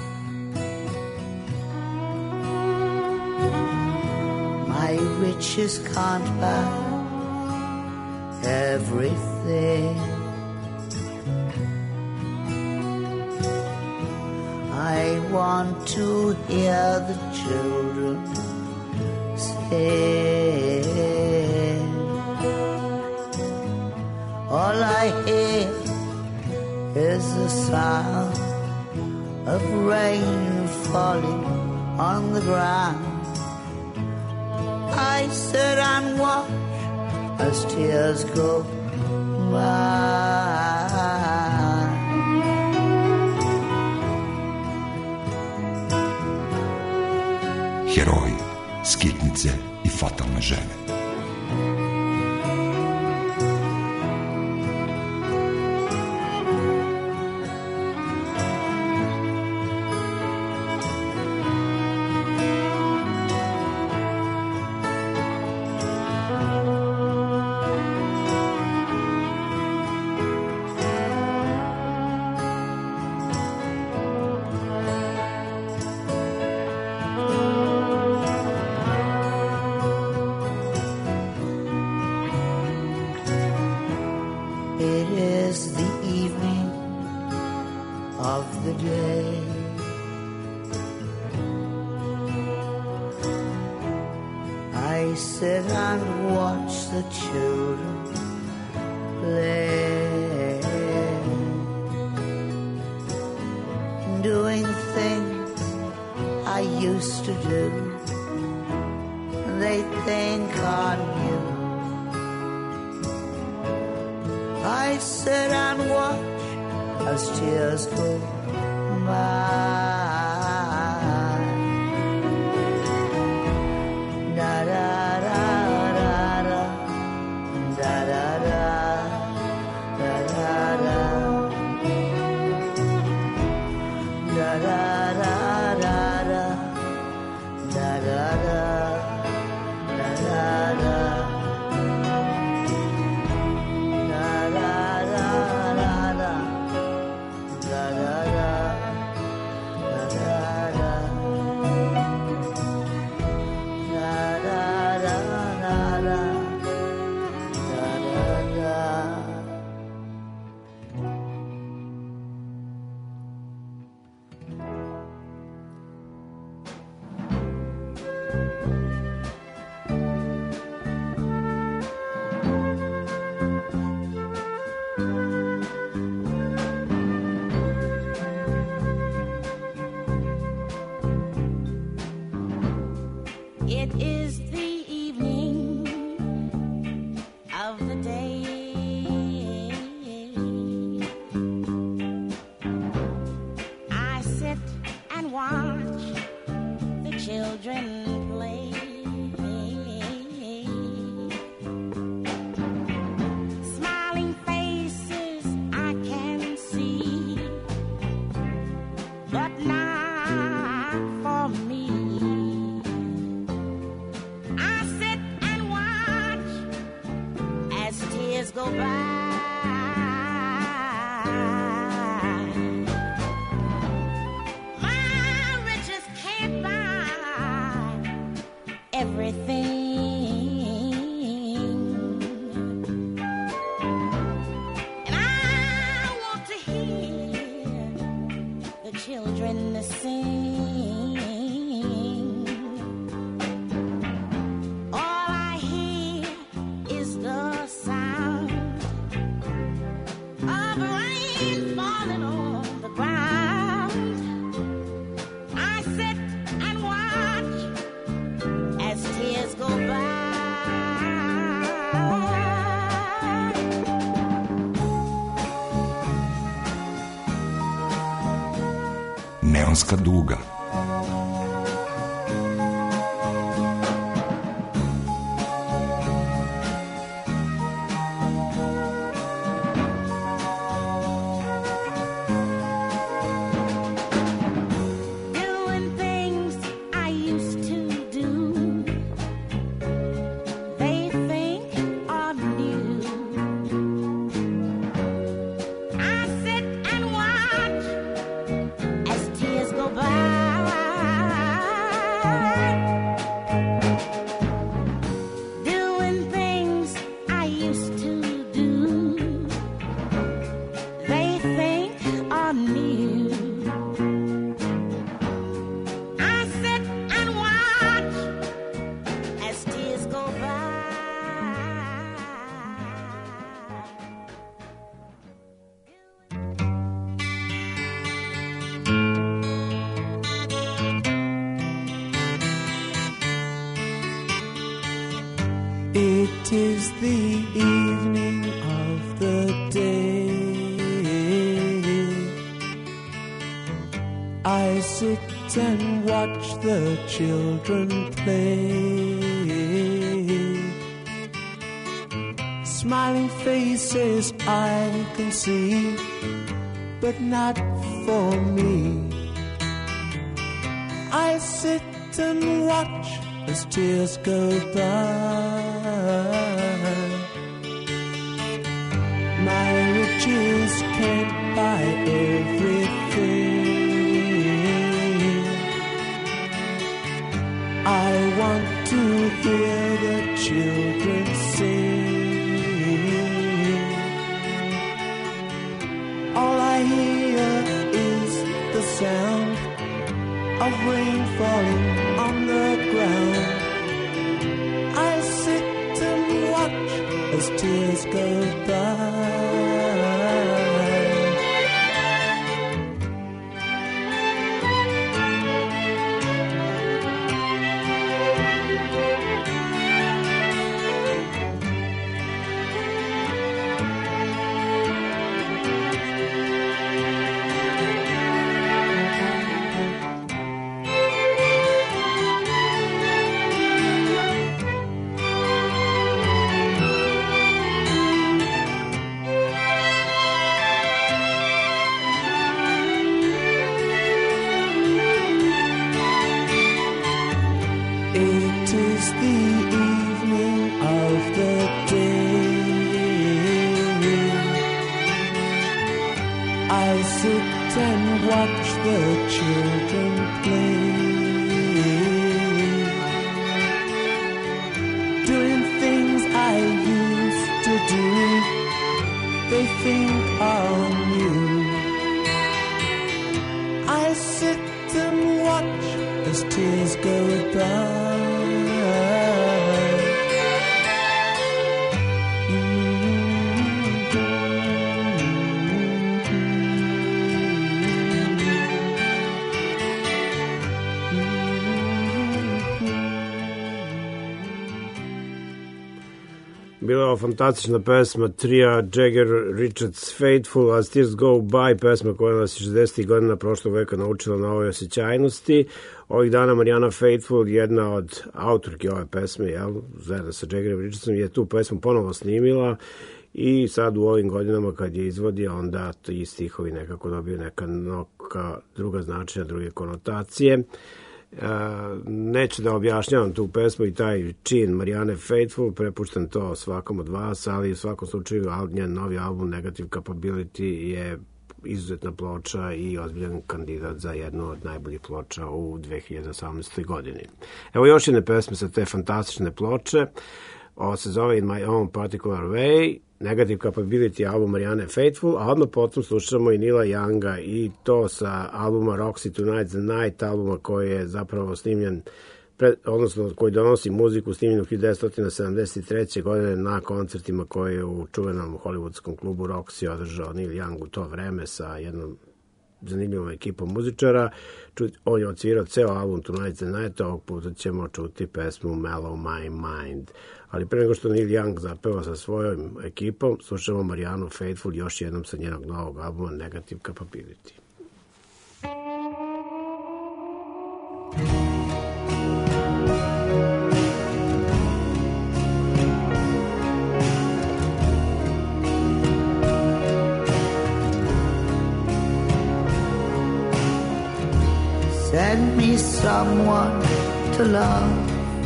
My riches can't buy everything. I want to hear the children sing. All I hear is the sound of rain falling on the ground. I sit and watch as tears go by. Heroji, skitnice i fatalne žene. go by. My riches can't buy everything. And I want to hear the children sing. All I hear is the sound of rain falling on the ground. I sit and watch as tears go by. Neonska duga. Doing things I used to do, they think are new. I sit and watch as tears go by. Doing things I used to do, they think are new. I sit and watch as tears go by. It is the evening of the day. I sit and watch the children play. Smiling faces I can see, but not for me. I sit and watch as tears go by. My riches can't buy everything. I want to hear the children sing. All I hear is the sound of rain falling on the ground. I sit and watch as tears go by. It is the evening of the day. I sit and watch the children play. Doing things I used to do, they think are new. I sit and watch as tears go by. Bila je fantastična pesma trija Jagger Richards Faithful, As Tears Go By, pesma koja nas je 60. godina prošlog veka naučila na ovoj osjećajnosti. Ovih dana Mariana Faithfull, jedna od autorki ove pesme, zajedno sa Jaggerom Richardsom, je tu pesmu ponovo snimila i sad u ovim godinama kad je izvodi, onda ti stihovi nekako dobiju neka druga značenja, druge konotacije. Neću da objašnjavam tu pesmu i taj čin Marianne Faithfull, prepuštam to svakom od vas, ali u svakom slučaju njen novi album Negative Capability je izuzetna ploča i ozbiljan kandidat za jednu od najboljih ploča u 2018. godini. Evo još jedne pesme sa te fantastične ploče. Ovo se zove In My Own Particular Way, Negative Capability album Marianne Faithfull, a odmah potom slušamo i Neila Younga i to sa albuma Roxy Tonight's the Night, albuma koji je zapravo snimljen, odnosno koji donosi muziku snimljenu 1973. godine na koncertima koje je u čuvenom hollywoodskom klubu Roxy održao Neil Young u to vreme sa jednom zanimljivom ekipom muzičara. On je odsvirao ceo album Tonight's the Night, ovog puta ćemo čuti pesmu Mellow My Mind. Ali pre nego što Neil Young zapeva sa svojom ekipom, slušamo Marianne Faithfull još jednom sa njenog novog albuma Negative Capability. Send me someone to love,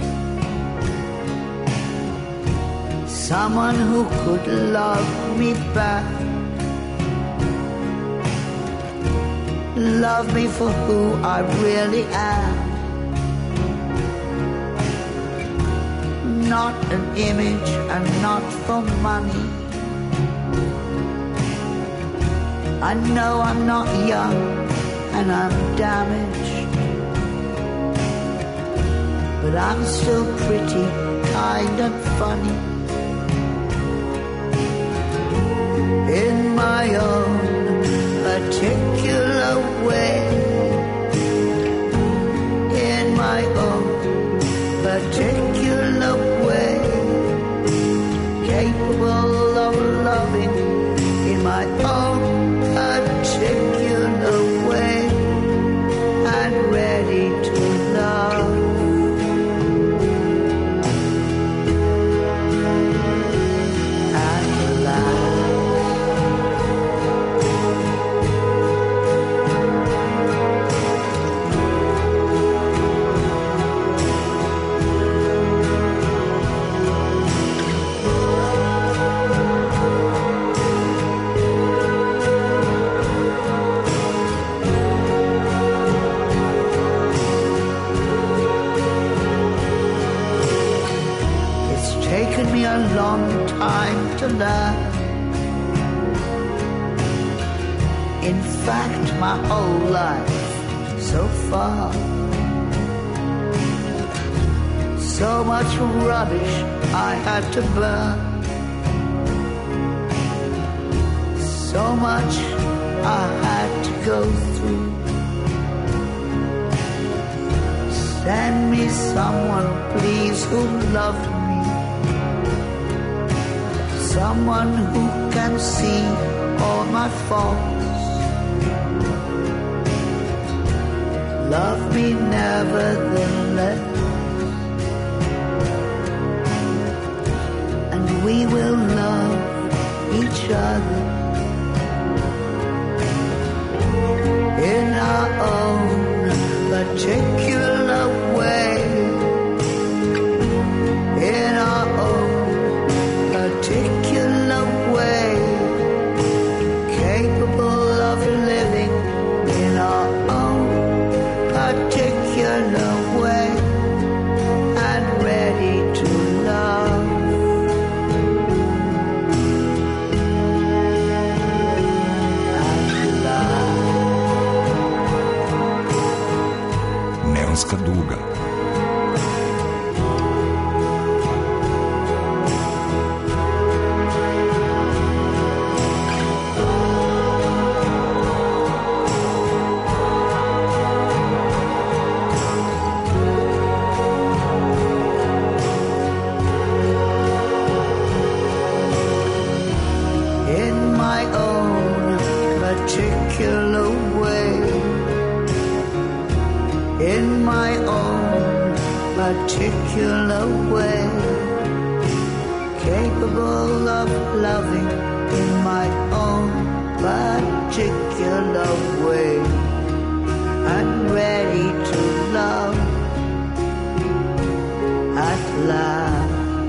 someone who could love me back, love me for who I really am, not an image and not for money. I know I'm not young and I'm damaged, but I'm still pretty, kind and funny. In my own particular way, in my own particular way, capable of loving in my own particular way, and ready to love. Time to learn. In fact, my whole life so far. So much rubbish I had to burn. So much I had to go through. Send me someone, please, who loved me. Someone who can see all my faults, love me nevertheless, and we will love each other in our own particular way, in our own particular way, capable of living in our own particular way, and ready to love. And love. Neonska duga. Particular way, capable of loving in my own particular way, and ready to love at last.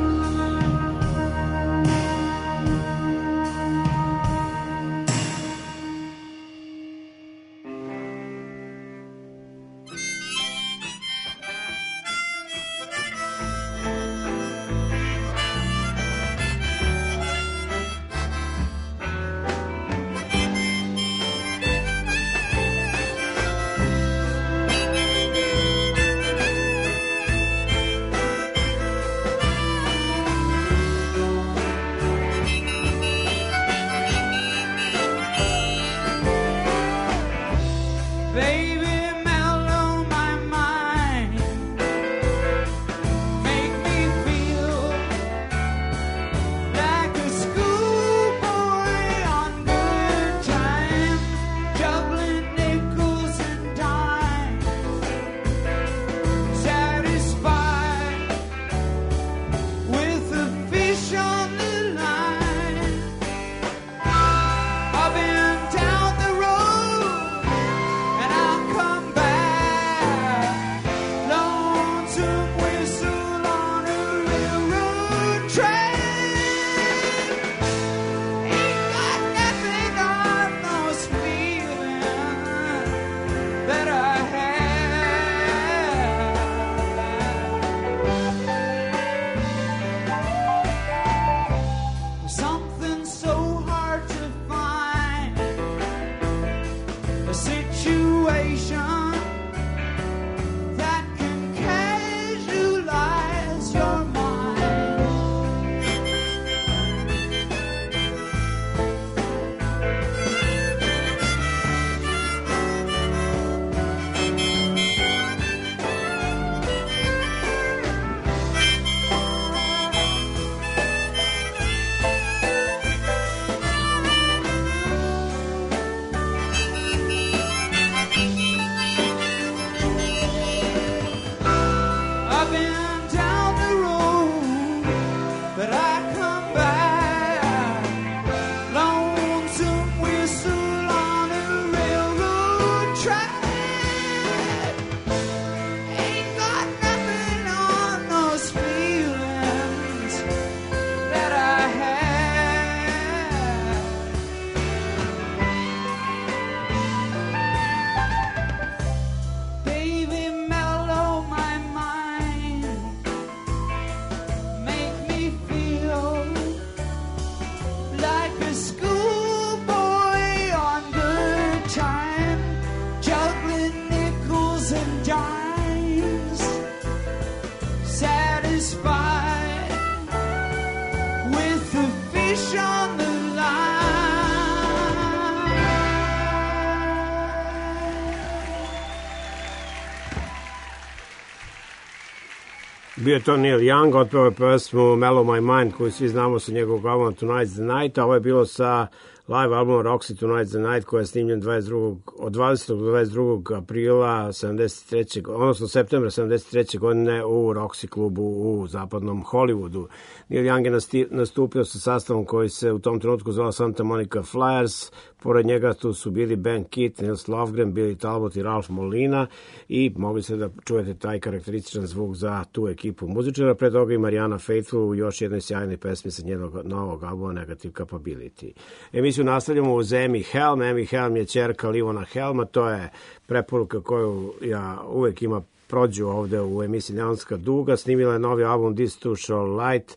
Bio je to Neil Young, otpeo je pesmu Mellow My Mind, koju svi znamo sa njegovog albuma Tonight's the Night, a ovo je bilo sa live albumom Roxy Tonight's the Night, koja je snimljen od 20. do 22. aprila 73. odnosno septembra 73. godine u Roxy klubu u zapadnom Hollywoodu. Neil Young je nastupio sa sastavom koji se u tom trenutku zvala Santa Monica Flyers. Pored njega tu su bili Ben Kitt, Nils Lofgren, Billy Talbot i Ralph Molina i mogli ste da čujete taj karakterističan zvuk za tu ekipu muzičara. Pre toga i Mariana Faithfull u još jednoj sjajnoj pesmi sa njenog novog albuma Negative Capability. Emisiju nastavljamo uz Amy Helm. Amy Helm je ćerka Livona Helma, to je preporuka koju ja uvek ima prođu ovde u emisiji Neonska duga. Snimila je novi album This Too Shall Light.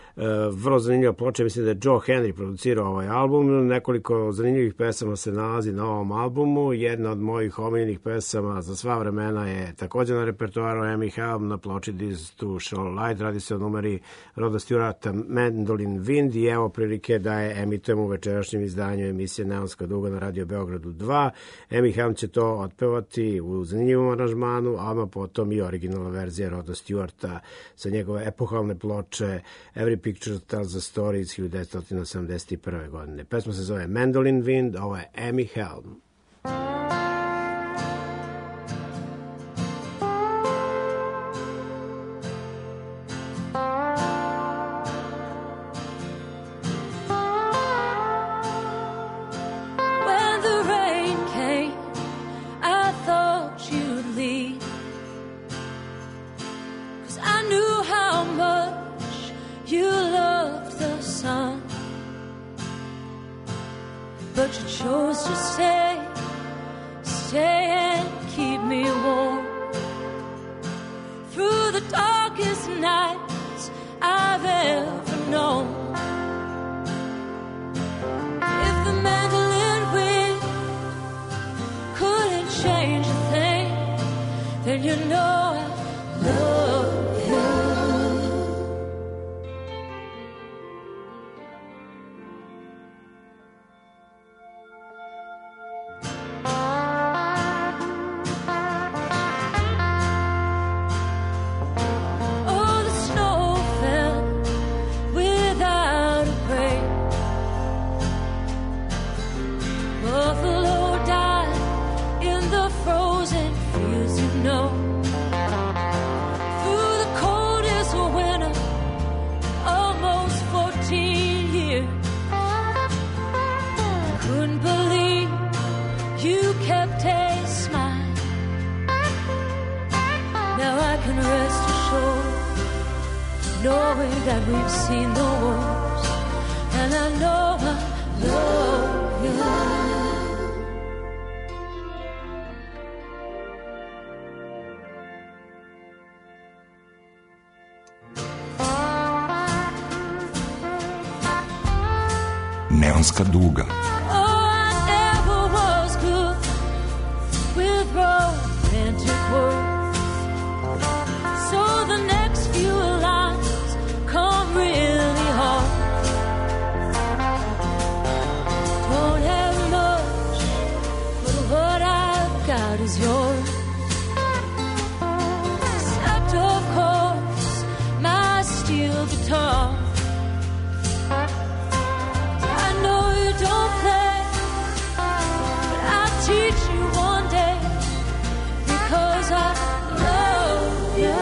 Vrlo zanimljiva ploča, mislim da je Joe Henry producirao ovaj album. Nekoliko zanimljivih pesama se nalazi na ovom albumu. Jedna od mojih omiljenih pesama za sva vremena je također na repertoaru Amy Helm na ploči This Too Shall Light. Radi se o numeri Roda Stewarta Mandolin Wind i evo prilike da je emitujemo u večerašnjem izdanju emisije Neonska duga na Radio Beogradu 2. Amy Helm će to otpevati u zanimljivom aranžmanu, a potom i originalna verzija Roda Stewarta sa njegove epohalne ploče Every Picture Tells a Story iz 1971. godine. Pesma se zove Mandolin Wind, ovo je Amy Helm. When the rain came, I thought but you chose to stay, stay and keep me warm through the darkest nights I've ever known. If the mandolin wind couldn't change a thing, then you know I love you. Knowing that we've seen the worst, and I know I love you. Neonska duga. Oh, I never was good with romantic words, so the next few lines come really hard. Don't have much, but what I've got is yours. Except, of course, my steel guitar. I know you don't play, but I'll teach you one day, because I love you.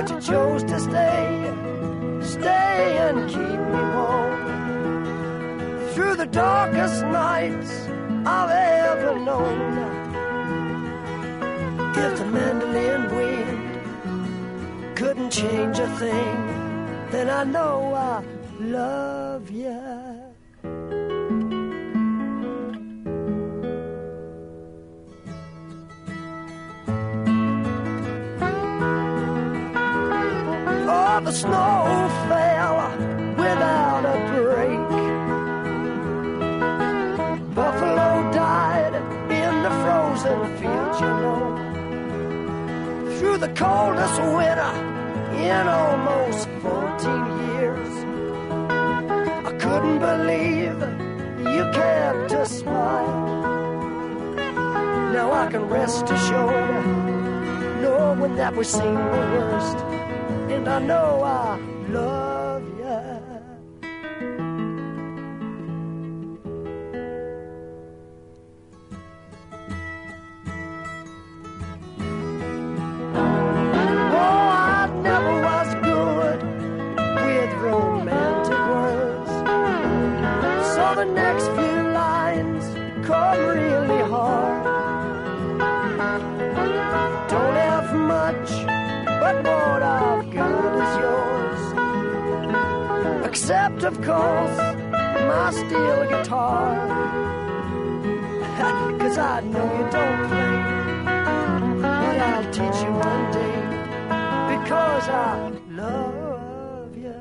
but you chose to stay and keep me warm through the darkest nights I've ever known. If the mandolin wind couldn't change a thing, then I know I love you. Oh, the snow fell without a break. Buffalo died in the frozen fields, you know. Through the coldest winter in almost 14 years, I couldn't believe you kept a smile. Now I can rest assured, knowing that we've seen the worst, and I know I love you. The next few lines come really hard. Don't have much, but what I've got is yours. Except, of course, my steel guitar. 'Cause I know you don't play, but I'll teach you one day, because I love you.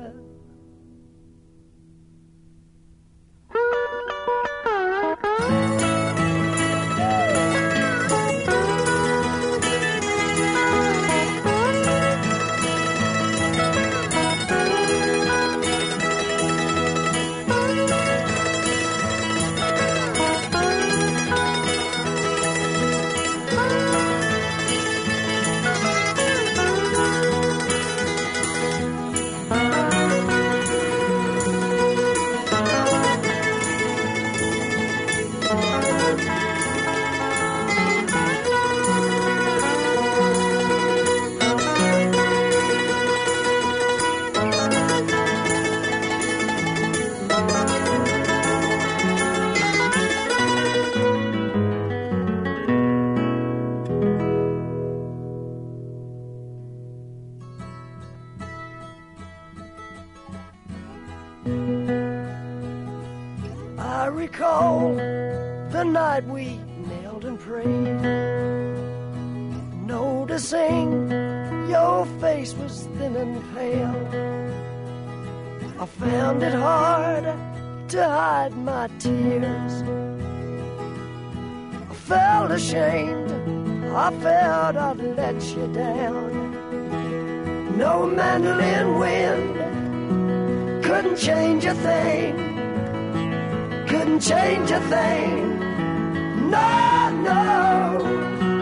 I recall the night we knelt and prayed, noticing your face was thin and pale. I found it hard to hide my tears. I felt ashamed, I felt I'd let you down. No mandolin wind couldn't change a thing, couldn't change a thing. No, no.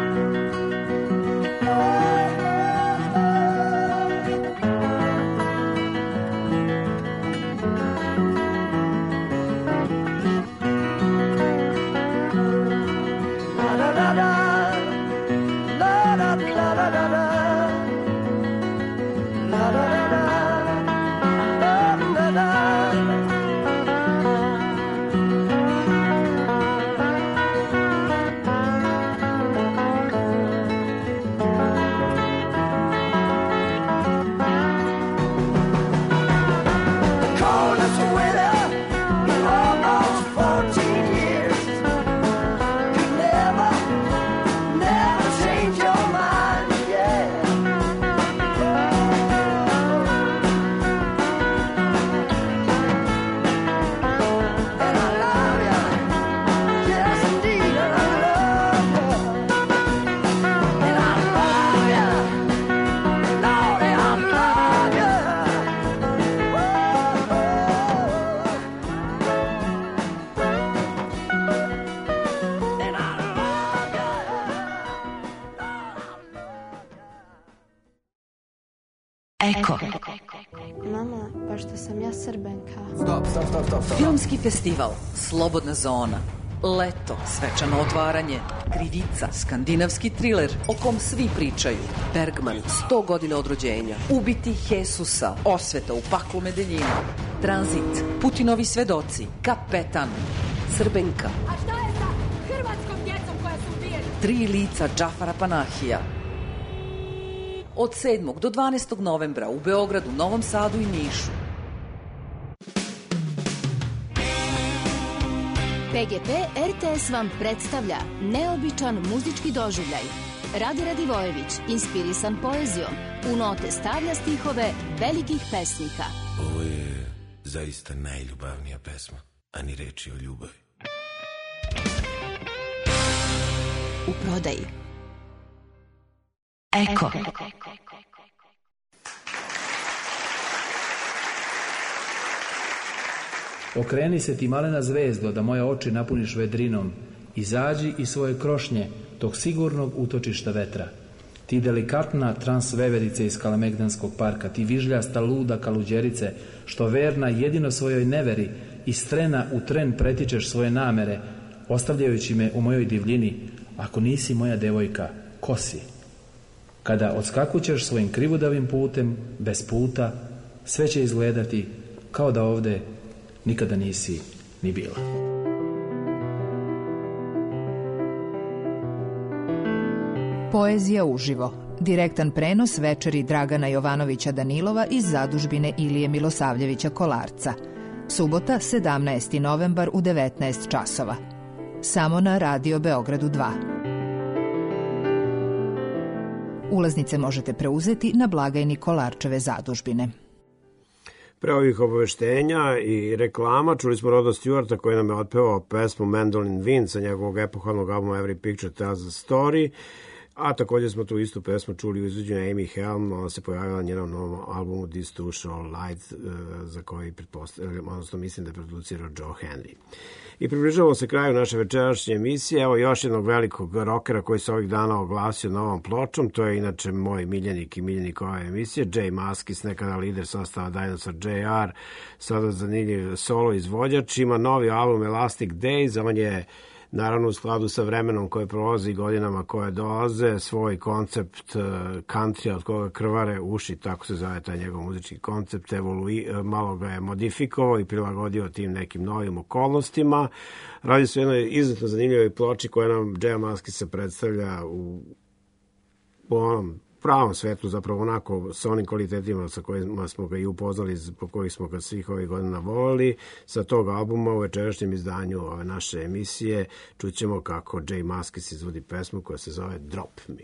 Eko. Mama, pa što sam ja Srbenka. Filmski festival Slobodna zona. Leto, svečano otvaranje, krivica, skandinavski triler o kom svi pričaju, Bergman, 100 godina od rođenja, ubiti Jesusa, osveta u paklu Medeljina, Tranzit, Putinovi svedoci, Kapetan, Srbenka. A šta je sa hrvatskom djecom koja su ubijena? 3 lica Džafara Panahija. Od 7. do 12. novembra u Beogradu, Novom Sadu i Nišu. PGP RTS vam predstavlja neobičan muzički doživljaj. Rade Radivojević, inspirisan poezijom, u note stavlja stihove velikih pesnika. Ovo je zaista najljubavnija pesma, a ni reči o ljubavi. U prodaji. Eko. Okreni se ti malena zvezdo, da moje oči napuniš vedrinom. Izađi iz svoje krošnje, tog sigurnog utočišta vetra. Ti delikatna transveverice iz Kalemegdanskog parka, ti vižljasta luda kaluđerice, što verna jedino svojoj neveri, iz trena u tren pretičeš svoje namere, ostavljajući me u mojoj divljini. Ako nisi moja devojka, ko si? Kada odskakućeš svojim krivudavim putem, bez puta, sve će izgledati kao da ovde nikada nisi ni bila. Poezija uživo. Direktan prenos večeri Dragana Jovanovića Danilova iz zadužbine Ilije Milosavljevića Kolarca. Subota, 17. novembar u 19 časova. Samo na Radio Beogradu 2. Ulaznice možete preuzeti na blagajni Kolarčeve zadužbine. Pre ovih obaveštenja i reklama čuli smo Roda Stewarta koji nam je otpevao pesmu Mandolin Wind sa njegovog epohalnog albuma Every Picture Tells a Story, a također smo tu istu pesmu čuli u izvođenju Amy Helm, ona se pojavila na njenom novom albumu This Too Shall Light, za koji pretpostavljam, odnosno mislim da je producirao Joe Henry. I približavamo se kraju naše večerašnje emisije. Evo još jednog velikog rokera koji se ovih dana oglasio novom pločom. To je inače moj miljenik i miljenik ove emisije, Jay Maskis, nekada lider sastava Dinosaur Jr., sada zanimljiv solo izvođač. Ima novi album Elastic Days, on je naravno u skladu sa vremenom koje prolazi, godinama koje dolaze, svoj koncept country od koga krvare uši, tako se zove taj njegov muzički koncept, malo ga je modifikovao i prilagodio tim nekim novim okolnostima. Radi se o jednoj izuzetno zanimljivoj ploči koja nam Jaya Maskisa predstavlja u onom pravom svetu, zapravo onako sa onim kvalitetima sa kojima smo ga i upoznali, po kojih smo ga svih ovih godina volili. Sa tog albuma u večerašnjem izdanju ove naše emisije čućemo kako Jay Maskis izvodi pesmu koja se zove Drop Me.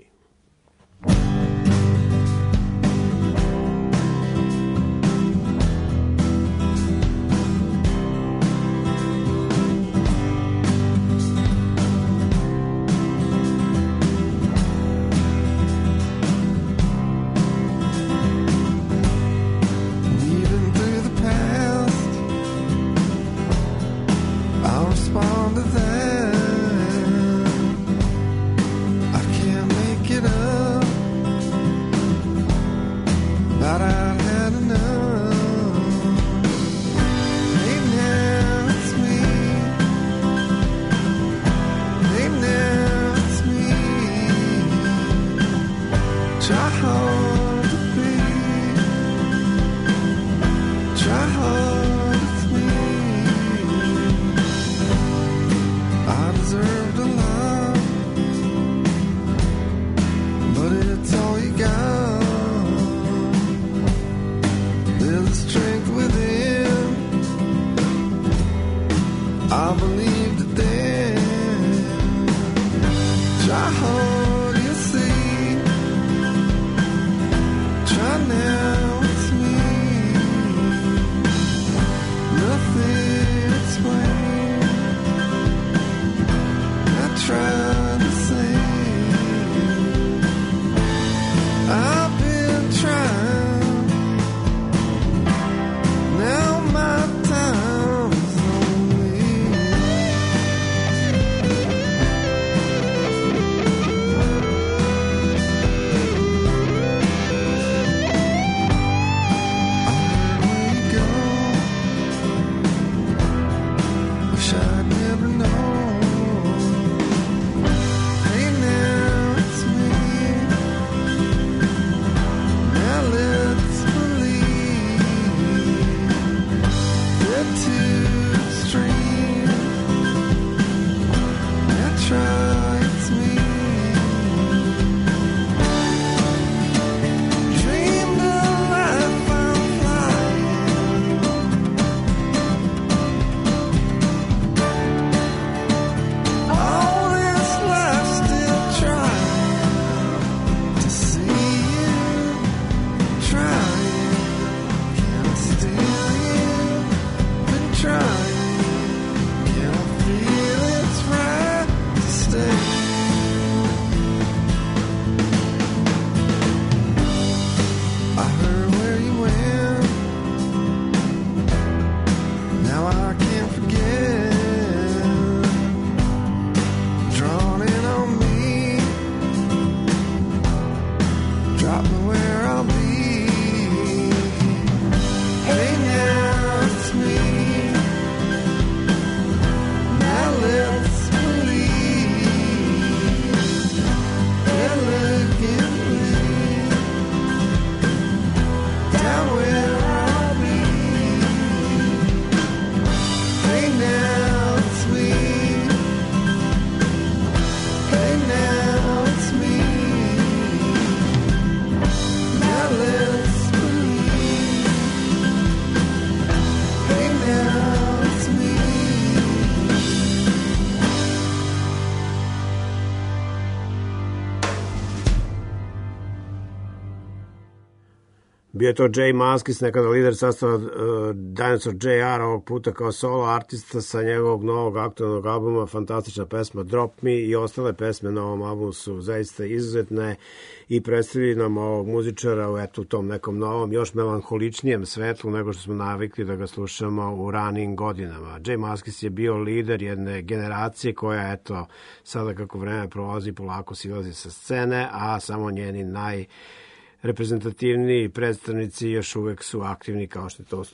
Bio je to Jay Maskis, nekada lider sastava Dinosaur Jr. ovog puta kao solo artista sa njegovog novog aktualnog albuma. Fantastična pesma Drop Me i ostale pesme na ovom albumu su zaista izuzetne i predstavljaju nam ovog muzičara u tom nekom novom, još melanholičnijem svetlu nego što smo navikli da ga slušamo u ranijim godinama. Jay Maskis je bio lider jedne generacije koja, sada kako vreme prolazi, polako silazi sa scene, a samo njeni najreprezentativniji predstavnici još uvek su aktivni, kao što je to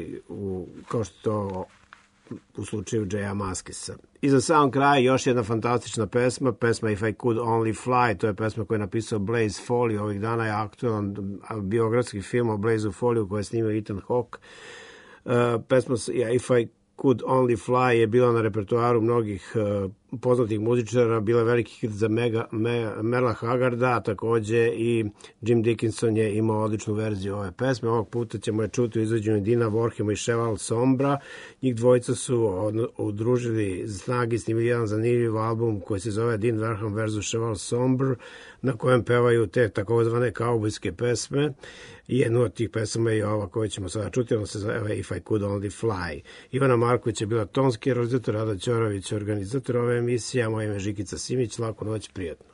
u slučaju Jaya Maskisa. I za sam kraj još jedna fantastična pesma If I Could Only Fly, to je pesma koju je napisao Blaze Foley. Ovih dana je aktualan biografski film o Blaze Foley koji je snimao Ethan Hawke. Pesma If I Could Only Fly je bila na repertoaru mnogih poznatih muzičara, bila veliki hit za Merla Haggarda, a takođe i Jim Dickinson je imao odličnu verziju ove pesme. Ovog puta ćemo je čuti u izvođenju Dina Vorhema i Cheval Sombra. Njih dvojica su udružili snagi, snimili jedan zanimljiv album koji se zove Dean Warham vs. Cheval Sombre, na kojem pevaju te takozvane kaubojske pesme. I jednu od tih pesama je ova koju ćemo sada čuti, ona se zove If I Could Only Fly. Ivana Marković je bila tonski realizator, Rada Ćorović organizator ove emisije, a moje ime je Žikica Simić. Laku noć, prijatno.